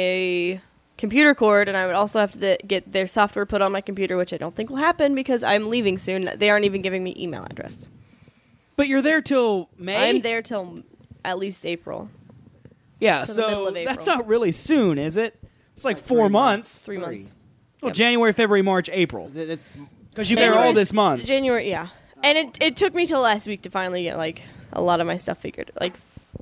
a computer cord, and I would also have to th- get their software put on my computer, which I don't think will happen because I'm leaving soon. They aren't even giving me email address. But you're there till May? I'm there till at least April. Yeah, till the middle so of that's April. not really soon, is it? It's like four three months. Three months. Well, Yep. January, February, March, April. Th- th- Because you're there all January's- this month. January, yeah. And it it took me till last week to finally get like a lot of my stuff figured, like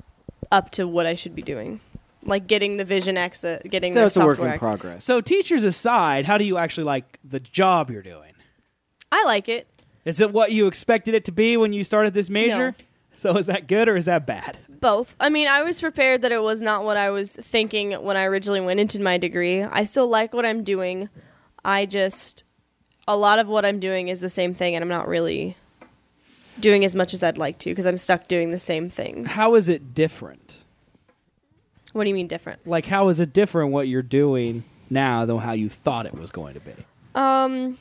up to what I should be doing, like getting the Vision access, getting So the it's a work software in access. progress. So teachers aside, how do you actually like the job you're doing? I like it. Is it what you expected it to be when you started this major? No. So is that good or is that bad? Both. I mean, I was prepared that it was not what I was thinking when I originally went into my degree. I still like what I'm doing. I just, a lot of what I'm doing is the same thing, and I'm not really doing as much as I'd like to because I'm stuck doing the same thing. How is it different? What do you mean different? Like, how is it different what you're doing now than how you thought it was going to be? Um,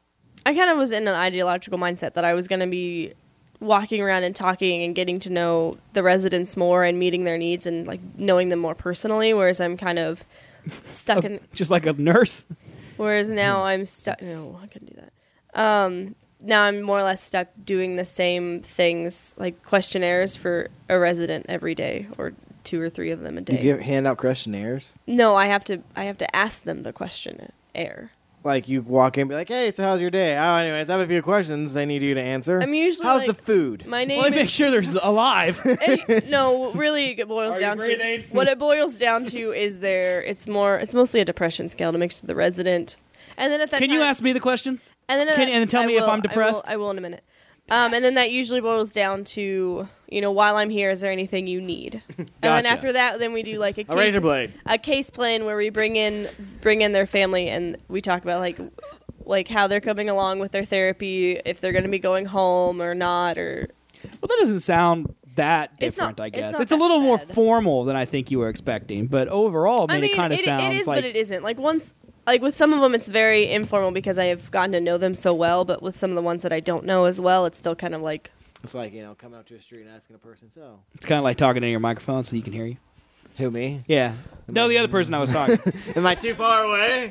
I kind of was in an ideological mindset that I was going to be walking around and talking and getting to know the residents more and meeting their needs and like knowing them more personally, whereas I'm kind of stuck in. Just like a nurse? Whereas now I'm stuck. No, I couldn't do that. Um, now I'm more or less stuck doing the same things, like questionnaires for a resident every day, or two or three of them a You day. give, hand out questionnaires. No, I have to. I have to ask them the questionnaire. Like you walk in and be like, "Hey, so how's your day? Oh, anyways, I have a few questions I need you to answer. I'm usually how's like, the food? My name Well, is. make sure there's alive. It- no, really, it boils Are you down to breathing? what it boils down to is there. It's more. It's mostly a depression scale to make sure the resident. And then at that Can time, you ask me the questions? And then at Can- that- and then tell I me if will- I'm depressed? I will, I will in a minute. Um, and then that usually boils down to, you know, while I'm here, is there anything you need? And then Gotcha. after that, then we do like a, A case, razor blade. a case plan where we bring in bring in their family and we talk about like like how they're coming along with their therapy, if they're going to be going home or not, or Well, that doesn't sound that It's different, not- I it's guess. not It's, a that little more bad. formal than I think you were expecting, but overall, I mean, I mean, it kind of it, sounds it is, like but it isn't. Like once, like with some of them, it's very informal because I have gotten to know them so well. But with some of the ones that I don't know as well, it's still kind of like. It's like, you know, coming up to a street and asking a person, so. it's kind of like talking into your microphone so you can hear you. Who, me? Yeah. No, the other person I was talking. Am I too far away?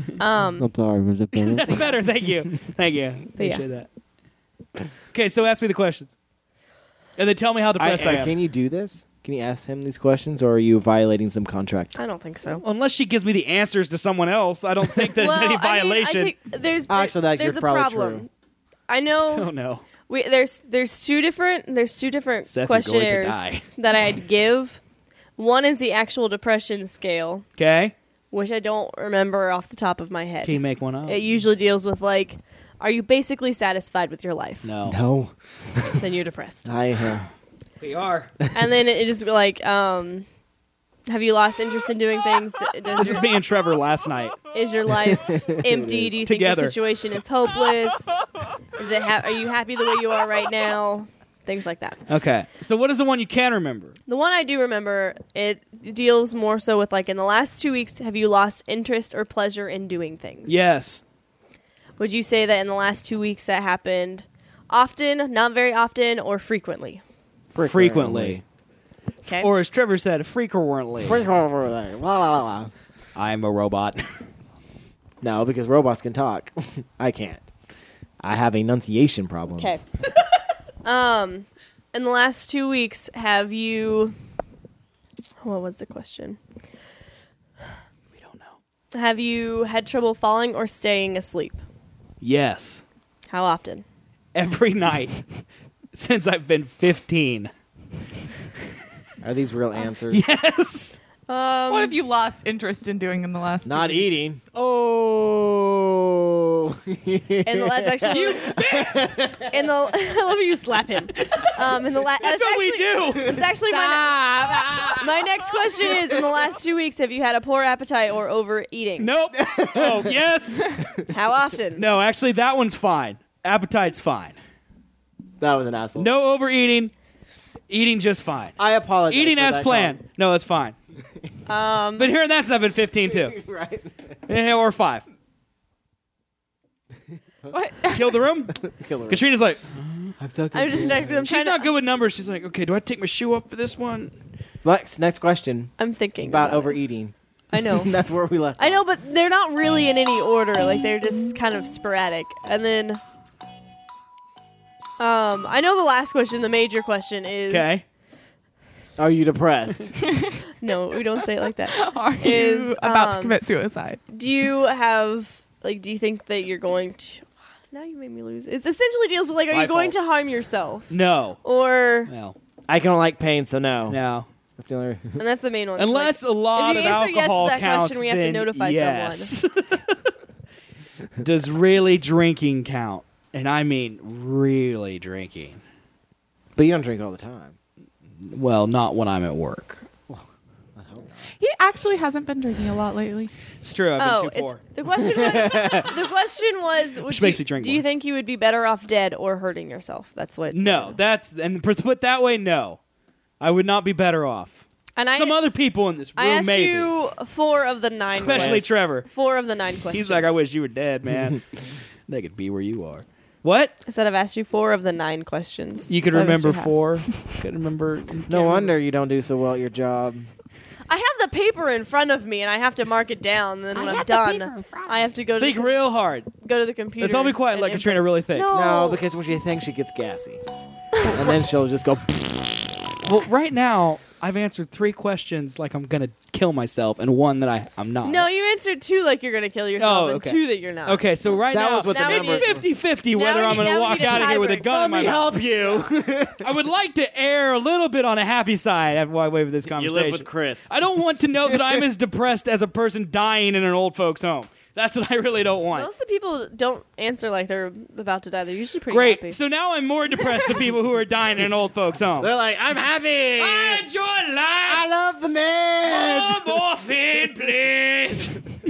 Um, I'm sorry, was it better? That's better. Thank you. Thank you. But yeah. Appreciate that. Okay, so ask me the questions. And then tell me how depressed I, am. Can you do this? Can you ask him these questions, or are you violating some contract? I don't think so. Unless she gives me the answers to someone else, I don't think that well, it's any I mean, I violation. take, there's Actually, there- that- there's you're a probably problem. true. I know. oh, no. We, there's there's two different there's two different Seth, you're going to questionnaires die. that I'd give. One is the actual depression scale, Okay? which I don't remember off the top of my head. Can you make one up? It usually deals with like, Are you basically satisfied with your life? No. No. Then you're depressed. I am. We are. And then it just like, um, have you lost interest in doing things? Does This is your, me and Trevor last night. is your life empty? Do you think Together. your situation is hopeless? Is it? Ha- are you happy the way you are right now? Things like that. Okay. So what is the one you can remember? The one I do remember, it deals more so with like in the last two weeks, have you lost interest or pleasure in doing things? Yes. Would you say that in the last two weeks that happened often, not very often, or frequently? Frequently. Okay. Or as Trevor said, frequently. Frequently. Blah, blah, blah. I'm a robot. No, because robots can talk. I can't. I have enunciation problems. Okay. um, in the last two weeks, have you? What was the question? We don't know. Have you had trouble falling or staying asleep? Yes. How often? Every night since I've been fifteen. Are these real answers? Yes. Um, What have you lost interest in doing in the last? Not two weeks? eating. Oh. And the last actually, in the I love you slap him. Um, in the last That's what we do. It's actually my, ne- my next question is: in the last two weeks, have you had a poor appetite or overeating? Nope. Oh, yes. How often? No, actually, that one's fine. Appetite's fine. That was an asshole. No overeating. Eating just fine. I apologize. Eating for as that planned. No, it's fine. Um, But hearing that stuff at fifteen, too. Right. Eh, or five. What? Kill the room? Killer. Katrina's like, I'm so I'm just I'm she's trying not to, good with numbers. She's like, okay, do I take my shoe off for this one? Next, next question I'm thinking about, about it. overeating. I know. That's where we left. I know, off. but they're not really in any order. Like they're just kind of sporadic. And then, um, I know the last question, the major question is. Okay. Are you depressed? No, we don't say it like that. Are Is, you about to um, commit suicide? Do you have like? Do you think that you're going to? Now you made me lose. It's essentially deals with like, are My you going fault. to harm yourself No. or? No. I don't like pain, so no. No. That's the only. And that's the main one. Unless Like, a lot if of you answer yes to alcohol that counts, question, we have to then notify yes. Does really drinking count? And I mean really drinking. But you don't drink all the time. Well, not when I'm at work. He actually hasn't been drinking a lot lately. It's true. I've been Oh, too it's, poor. the question was. the question was. Would Which you, makes me drink Do you more. think you would be better off dead or hurting yourself? That's what. It's No, worded. that's and put put that way. No, I would not be better off. And I, Some other people in this room, I asked maybe. you four of the nine. Especially questions. Trevor. Four of the nine questions. He's like, I wish you were dead, man. They could be where you are. What? I said I've asked you four of the nine questions. You could So I missed remember your half. four. Could remember. No wonder you don't do so well at your job. I have the paper in front of me, and I have to mark it down. And then when I'm done, I have to go to Think the, real hard. go to the computer. Let's all be quiet and let input- Katrina really think. No, No, because when she thinks, she gets gassy. And then she'll just go. Well, right now, I've answered three questions like I'm going to kill myself, and one that I, I'm not. No, you answered two like you're gonna kill yourself, Oh, and okay. two that you're not. Okay, so right That now, was what the Now we number. need- it's fifty-fifty whether Now I'm we- going to now we walk need a out of here with a tiebreaker. gun in my mouth. help you. I would like to err a little bit on a happy side after I wait for this You conversation. live with Chris. I don't want to know that I'm as depressed as a person dying in an old folks' home. That's what I really don't want. Most of the people don't answer like they're about to die. They're usually pretty Great. happy. So now I'm more depressed than people who are dying in an old folks' home. They're like, I'm happy. I enjoy life. I love the meds. More morphine, please.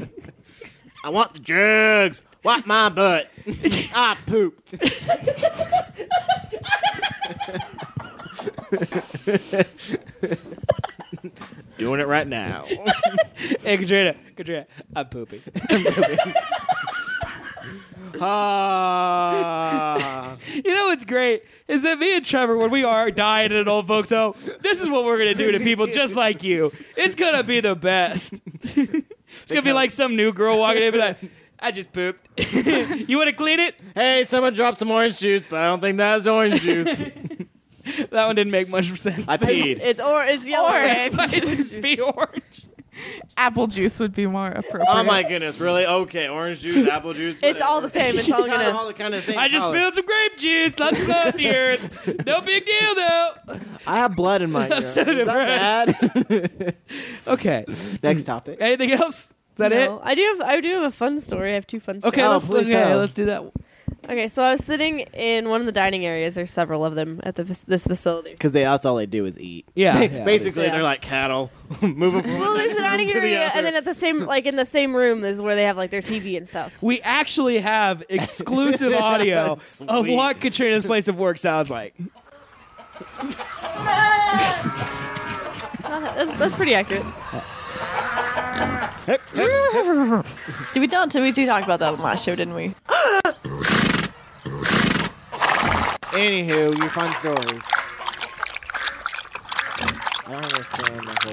I want the drugs. Wipe my butt. I pooped. Doing it right now. Hey, Katrina. Katrina. I'm pooping. Ah. You know what's great is that me and Trevor, when we are dying in an old folks' home, this is what we're going to do to people just like you. It's going to be the best. It's going to be like some new girl walking in and be like, I just pooped. You want to clean it? Hey, someone dropped some orange juice, but I don't think that was orange juice. That one didn't make much sense. I peed. It's or it's yellow. Orange. Why did it be orange? Apple juice would be more appropriate. Oh my goodness, really? Okay, orange juice, apple juice. It's all the same. It's all Kind of gonna. all the kind of same I just color. spilled some grape juice. Lots of blood in the earth. No big deal, though. I have blood in my ear. I'm Is so that bad? Okay. Next topic. Anything else? Is that No, I do have I do have a fun story. I have two fun it? stories. Okay, Oh, let's, please okay tell. let's do that. Okay, so I was sitting in one of the dining areas. There's several of them at the, this facility. Because that's all they do is eat. Yeah. They- yeah. basically, Yeah. they're like cattle, moving from Well, one there's a dining room to the area, other. and then at the same, like in the same room, is where they have like their T V and stuff. We actually have exclusive audio of Sweet. what Katrina's place of work sounds like. It's not that- that's, that's pretty accurate. Hip, hip, hip. Did we don't? Did we do talk about that one last show? Didn't we? Anywho, your fun stories. I don't understand the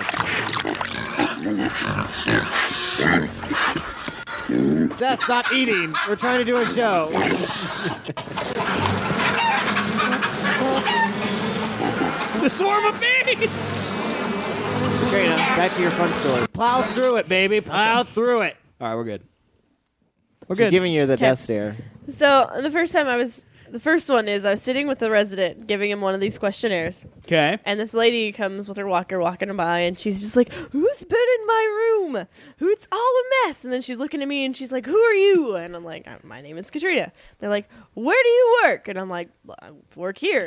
whole dog. Seth, stop eating. We're trying to do a show. The swarm of babies! Katrina, back to your fun story. Plow through it, baby. Plow through it. All right, we're good. We're She's good. giving you the Okay. death stare. So the first time I was, the first one is I was sitting with the resident, giving him one of these questionnaires, Okay. and this lady comes with her walker, walking by, and she's just like, "Who's been in my room? Who's all a mess?" And then she's looking at me, and she's like, "Who are you?" And I'm like, "My name is Katrina." They're like, "Where do you work?" And I'm like, well, "I work here."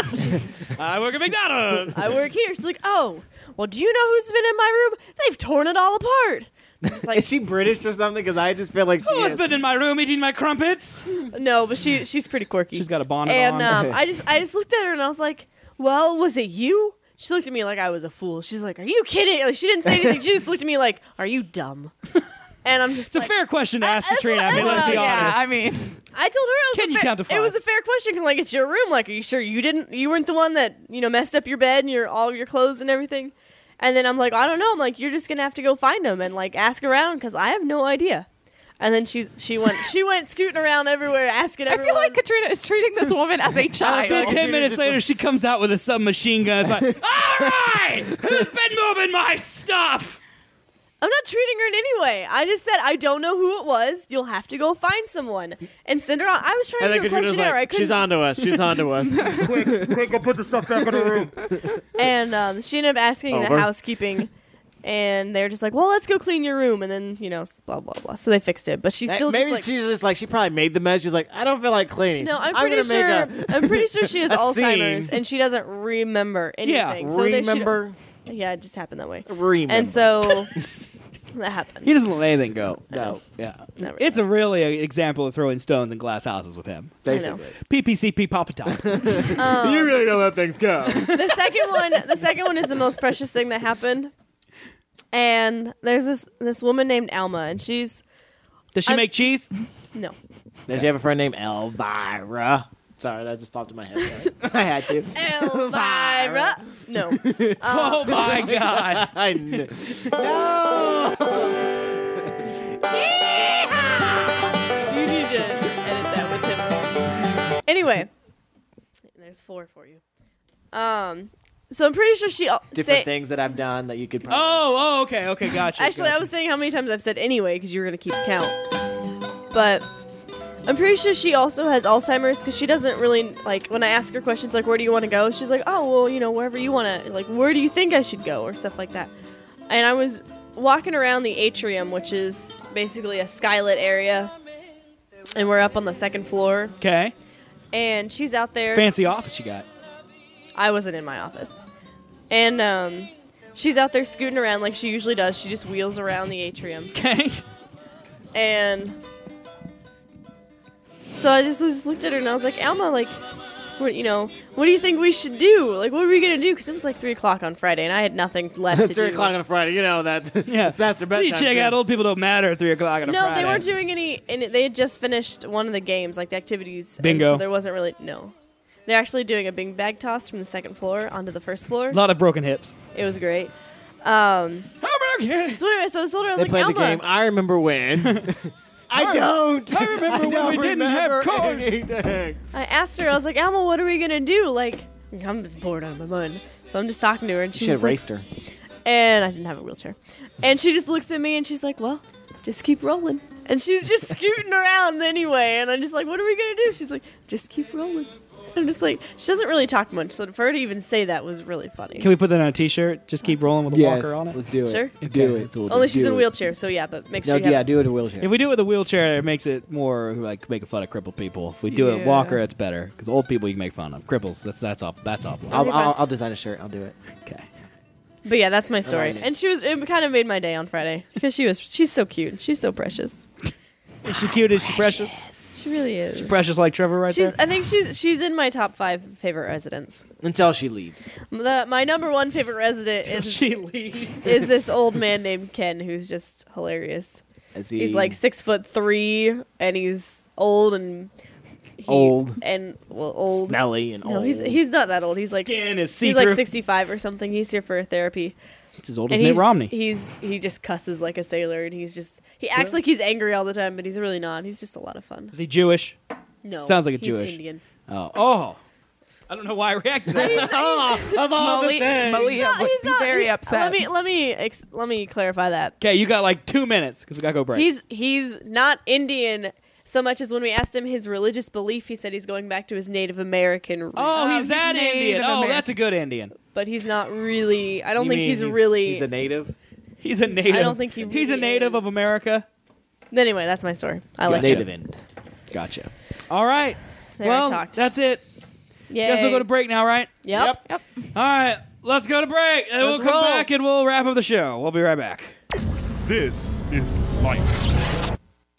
I work at McDonald's. I work here. She's like, "Oh, well, do you know who's been in my room? They've torn it all apart." It's like, Is she British or something? Because I just feel like she Who has is. been in my room eating my crumpets? no, but she she's pretty quirky. She's got a bonnet And on. um, I just I just looked at her and I was like, "Well, was it you?" She looked at me like I was a fool. She's like, "Are you kidding?" Like she didn't say anything. She just looked at me like, "Are you dumb?" And I'm just it's a like, fair question to I- ask that's Katrina. what- I mean, that's let's be what- honest. Yeah, I mean, I told her it was Can a you fair, count to it was five? a fair question. 'Cause, like, it's your room. Like, are you sure you didn't? You weren't the one that you know messed up your bed and your all your clothes and everything. And then I'm like, I don't know. I'm like, you're just gonna have to go find them and like ask around because I have no idea. And then she's she went she went scooting around everywhere asking I everyone. feel like Katrina is treating this woman as a child. Then ten Katrina's minutes just later, like- she comes out with a submachine gun. It's like, all right, who's been moving my stuff? I'm not treating her in any way. I just said I don't know who it was. You'll have to go find someone and send her on. I was trying And to then do a Katrina's questionnaire. I like, couldn't. she's onto us. She's onto us. Quick, go put the stuff back in the room. And um, she ended up asking Over. the housekeeping, and they're just like, "Well, let's go clean your room," and then you know, blah blah blah. So they fixed it, but she's still Maybe just like, she's just like, she probably made the mess. She's like, I don't feel like cleaning. "No, I'm I'm pretty gonna sure. make a I'm pretty sure she has a Alzheimer's, scene. and she doesn't remember Yeah, anything. So they should- remember. yeah, it just happened that way. Remember. And so that happened. He doesn't let anything go. No. Yeah. Never. It's a really a example of throwing stones in glass houses with him. Basically. P P C P Papa Top. Um, You really don't let things go. the second one the second one is the most precious thing that happened. And there's this this woman named Alma, and she's Does she I'm- make cheese? no. Does she have a friend named Elvira? Sorry, that just popped in my head. Sorry. I had to. Elvira. No. Oh my God. I kn- no. You need to edit that with him. Anyway, there's four for you. Um, so I'm pretty sure she al- Different say- things that I've done that you could probably. Oh, oh, okay, okay, gotcha. Actually, I gotcha. was saying how many times I've said anyway because you were gonna keep count. But I'm pretty sure she also has Alzheimer's because she doesn't really like when I ask her questions like where do you want to go. She's like, oh well, you know wherever you want to. Like where do you think I should go or stuff like that. And I was walking around the atrium, which is basically a skylit area, and we're up on the second floor. Okay. And she's out there. Fancy office you got. I wasn't in my office. And um, she's out there scooting around like she usually does. She just wheels around the atrium. Okay. And so I just, just looked at her and I was like, Alma, like, what, you know, what do you think we should do? Like, what are we going to do? Because it was like three o'clock on Friday and I had nothing left to do. Three o'clock on a Friday. You know that. Yeah. Past their So you bedtime check soon. out old people don't matter at three o'clock on a no, Friday. they weren't doing any, and they had just finished one of the games, like the activities. and Bingo. so there wasn't really, no. They're actually doing a bing bag toss from the second floor onto the first floor. A lot of broken hips. It was great. Um, How about you? so anyway, so I told her, I was They like, played Alma, the game. I remember when. I don't. I remember when don't we didn't have remember cars. anything. I asked her, I was like, Alma, what are we going to do? Like, I'm just bored out of my mind. So I'm just talking to her, and You she's should have like, raced her. and I didn't have a wheelchair. And she just looks at me, and she's like, well, just keep rolling. And she's just scooting around anyway. And I'm just like, what are we going to do? She's like, just keep rolling. I'm just like, she doesn't really talk much, so for her to even say that was really funny. Can we put that on a T-shirt? Just keep rolling with a Yes, walker on it. let's do it. Sure. Do it. Only she's do in a it. wheelchair, so yeah, but make sure No, you have yeah, do it in a wheelchair. If we do it with a wheelchair, it makes it more like making fun of crippled people. If we do it Yeah. walker, it's better because old people you can make fun of. Cripples, that's that's off. That's off. I'll, I'll, I'll design a shirt. I'll do it. Okay. But yeah, that's my story. Alrighty. And she was, it kind of made my day on Friday because she was, she's so cute. She's so precious. Is she cute? Is she precious? She really is. Precious like Trevor right She's, there. I think she's she's in my top five favorite residents. Until she leaves. The, my number one favorite resident is She leaves. is this old man named Ken who's just hilarious. Is he He's like six foot three and he's old and he, Old. and well old. smelly and No, old. he's he's not that old. He's like Skin is he's like see-through. sixty-five or something. He's here for therapy. It's as old as And Mitt he's, Romney. he's he just cusses like a sailor and he's just he acts like he's angry all the time, but he's really not. He's just a lot of fun. Is he Jewish? No, Sounds like a he's Jewish. Indian. Oh, oh. I don't know why I reacted that way. of all Mali- Malia No, would he's be not- very he- upset. Let me let me ex- let me clarify that. Okay, you got like two minutes because we got to go break. He's he's not Indian so much as when we asked him his religious belief, he said he's going back to his Native American roots. oh, Oh, he's he's that Native Indian. Oh, American. that's a good Indian. But he's not really. I don't You think mean he's, really. He's a native. He's a native. I don't think he He's a really native is. of America. Anyway, that's my story. I like native it. end. Gotcha. All right. There, well, I talked. that's it. Yay. Guess we'll go to break now, right? Yep. All right, let's go to break, and Let's we'll come roll. back and we'll wrap up the show. We'll be right back. This is life.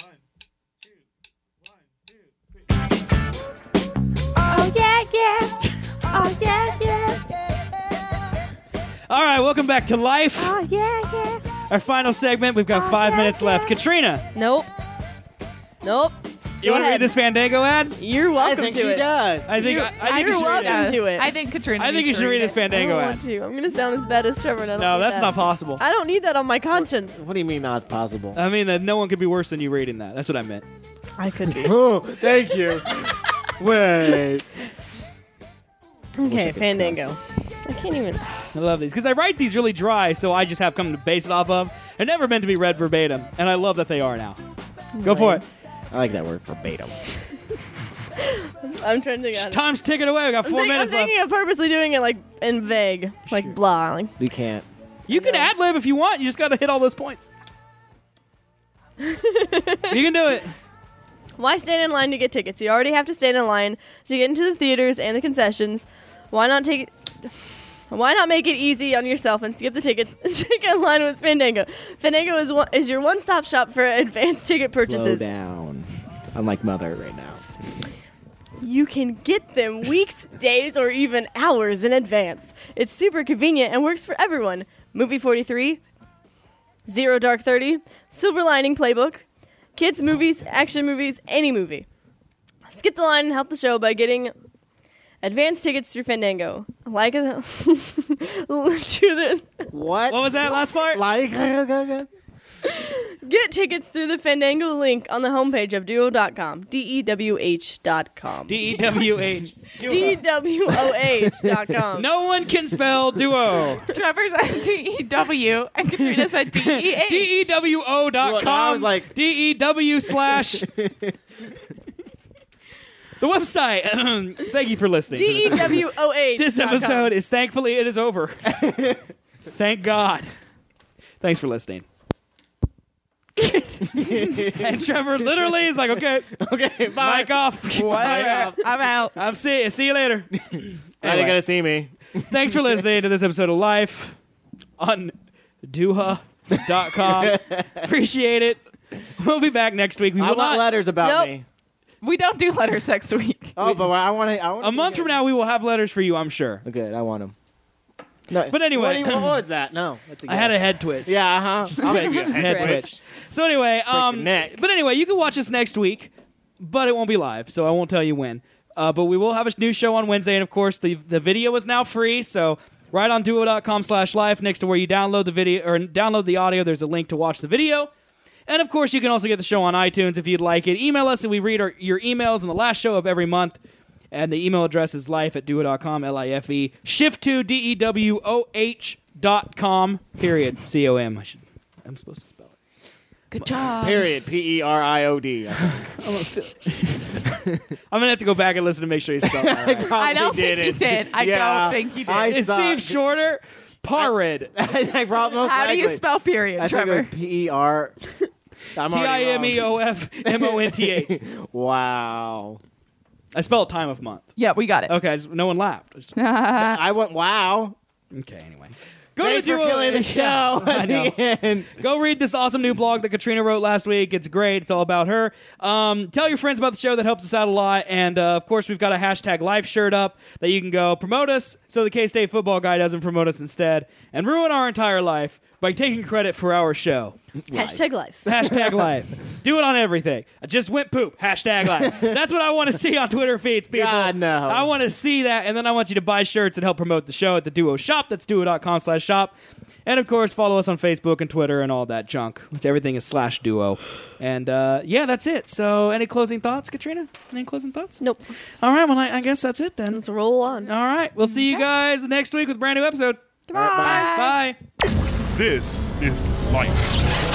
Oh yeah, yeah. Oh yeah, yeah. All right, welcome back to Life, Oh yeah, yeah. our final segment. We've got Oh, five yeah, minutes left. yeah. Katrina, Nope. Nope. you want to read ahead. this Fandango ad? You're I welcome think to she it. does. I think You're- I, I think you're you should read welcome it. to it. I think Katrina. I think you needs should to read this I Fandango don't ad. want to. I'm gonna sound as bad as Trevor. And I don't No, need that's that. not possible. I don't need that on my conscience. What do you mean not possible? I mean that no one could be worse than you reading that. That's what I meant. I could be. oh, thank you. Wait. Okay, I could Fandango. I can't even. I love these because I write these really dry, so I just have come to base it off of. They're never meant to be read verbatim, and I love that they are now. Go for it. I like that word verbatim. I'm trying to think. of- Time's ticking away. We got I'm, four think- I'm minutes left. thinking of purposely doing it like in vague, like blah. Like, We can't. You can know. ad lib if you want. You just got to hit all those points. You can do it. why stand in line to get tickets? You already have to stand in line to get into the theaters and the concessions. Why not take? Why not make it easy on yourself and skip the tickets and take in line with Fandango? Fandango is one, is your one-stop shop for advanced ticket purchases. Slow down. Unlike Mother right now. You can get them weeks, days, or even hours in advance. It's super convenient and works for everyone. Movie forty-three, Zero Dark Thirty, Silver Lining Playbook, kids movies, action movies, any movie. Skip the line and help the show by getting advance tickets through Fandango. Like a to the What? What was that last part? Like. get tickets through the Fandango link on the homepage of duo dot com. D E W H dot com. D E W H. D W O H dot com. No one can spell duo. Trevor's at D E W and Katrina's at D E H. D E W O dot Well, com. now I was like- D E W slash. The website. Thank you for listening. to D E this episode. W O H. This episode is thankfully it is over. Thank God. Thanks for listening. And Trevor literally is like, okay, okay, bye. Mic off. Mic Whatever. off. I'm out. I'm see you. See you later. Now you're Anyway, gonna see me. thanks for listening to this episode of Life on duha dot com. Appreciate it. We'll be back next week. We I will want not. letters about Nope. me. We don't do letters next week. Oh, but I want to. I want A month from now, we will have letters for you. I'm sure. Good. I want them. No, But anyway. what, do you- what was that? No, that's a I had a guess. head twitch. Yeah, uh huh. I'll give you a Head head Twitch. twitch. So anyway, um, neck. but anyway, you can watch us next week, but it won't be live, so I won't tell you when. Uh, but we will have a new show on Wednesday, and of course, the the video is now free. So right on duo dot com slash life, next to where you download the video or download the audio, there's a link to watch the video. And of course, you can also get the show on iTunes if you'd like it. Email us, and we read our, your emails in the last show of every month. And the email address is life at duo dot com, L I F E, shift to D E W O H dot com, period, C O M. I should, I'm supposed to spell it. Good job. Period. P E R I O D. I'm gonna have to go back and listen to make sure you spelled that right. I don't think did he it. did. I Yeah, don't think he did. I It suck. seems shorter. Parid. I brought most How do you likely. spell period, I think Trevor? it was P E R. I'm T I already M E O F M O N T H. wrong. Wow. I spelled time of month. Yeah, we got it. Okay, just- no one laughed. Just- I went wow. okay, anyway. Go Thanks to for Duo- killing the show I at know. the end. Go read this awesome new blog that Katrina wrote last week. It's great. It's all about her. Um, tell your friends about the show. That helps us out a lot. And, uh, of course, we've got a hashtag life shirt up that you can go promote us so the K-State football guy doesn't promote us instead and ruin our entire life by taking credit for our show. Hashtag life. Hashtag life. Do it on everything. I just went poop. Hashtag life. That's what I want to see on Twitter feeds, people. God, no. I want to see that, and then I want you to buy shirts and help promote the show at the Duo shop. That's duo.com slash shop. And, of course, follow us on Facebook and Twitter and all that junk, which everything is slash duo. And, uh, yeah, that's it. So, any closing thoughts, Katrina? Any closing thoughts? Nope. All right, well, I, I guess that's it then. Let's roll on. All right, we'll see you guys next week with a brand new episode. All right, bye. Bye. This is life.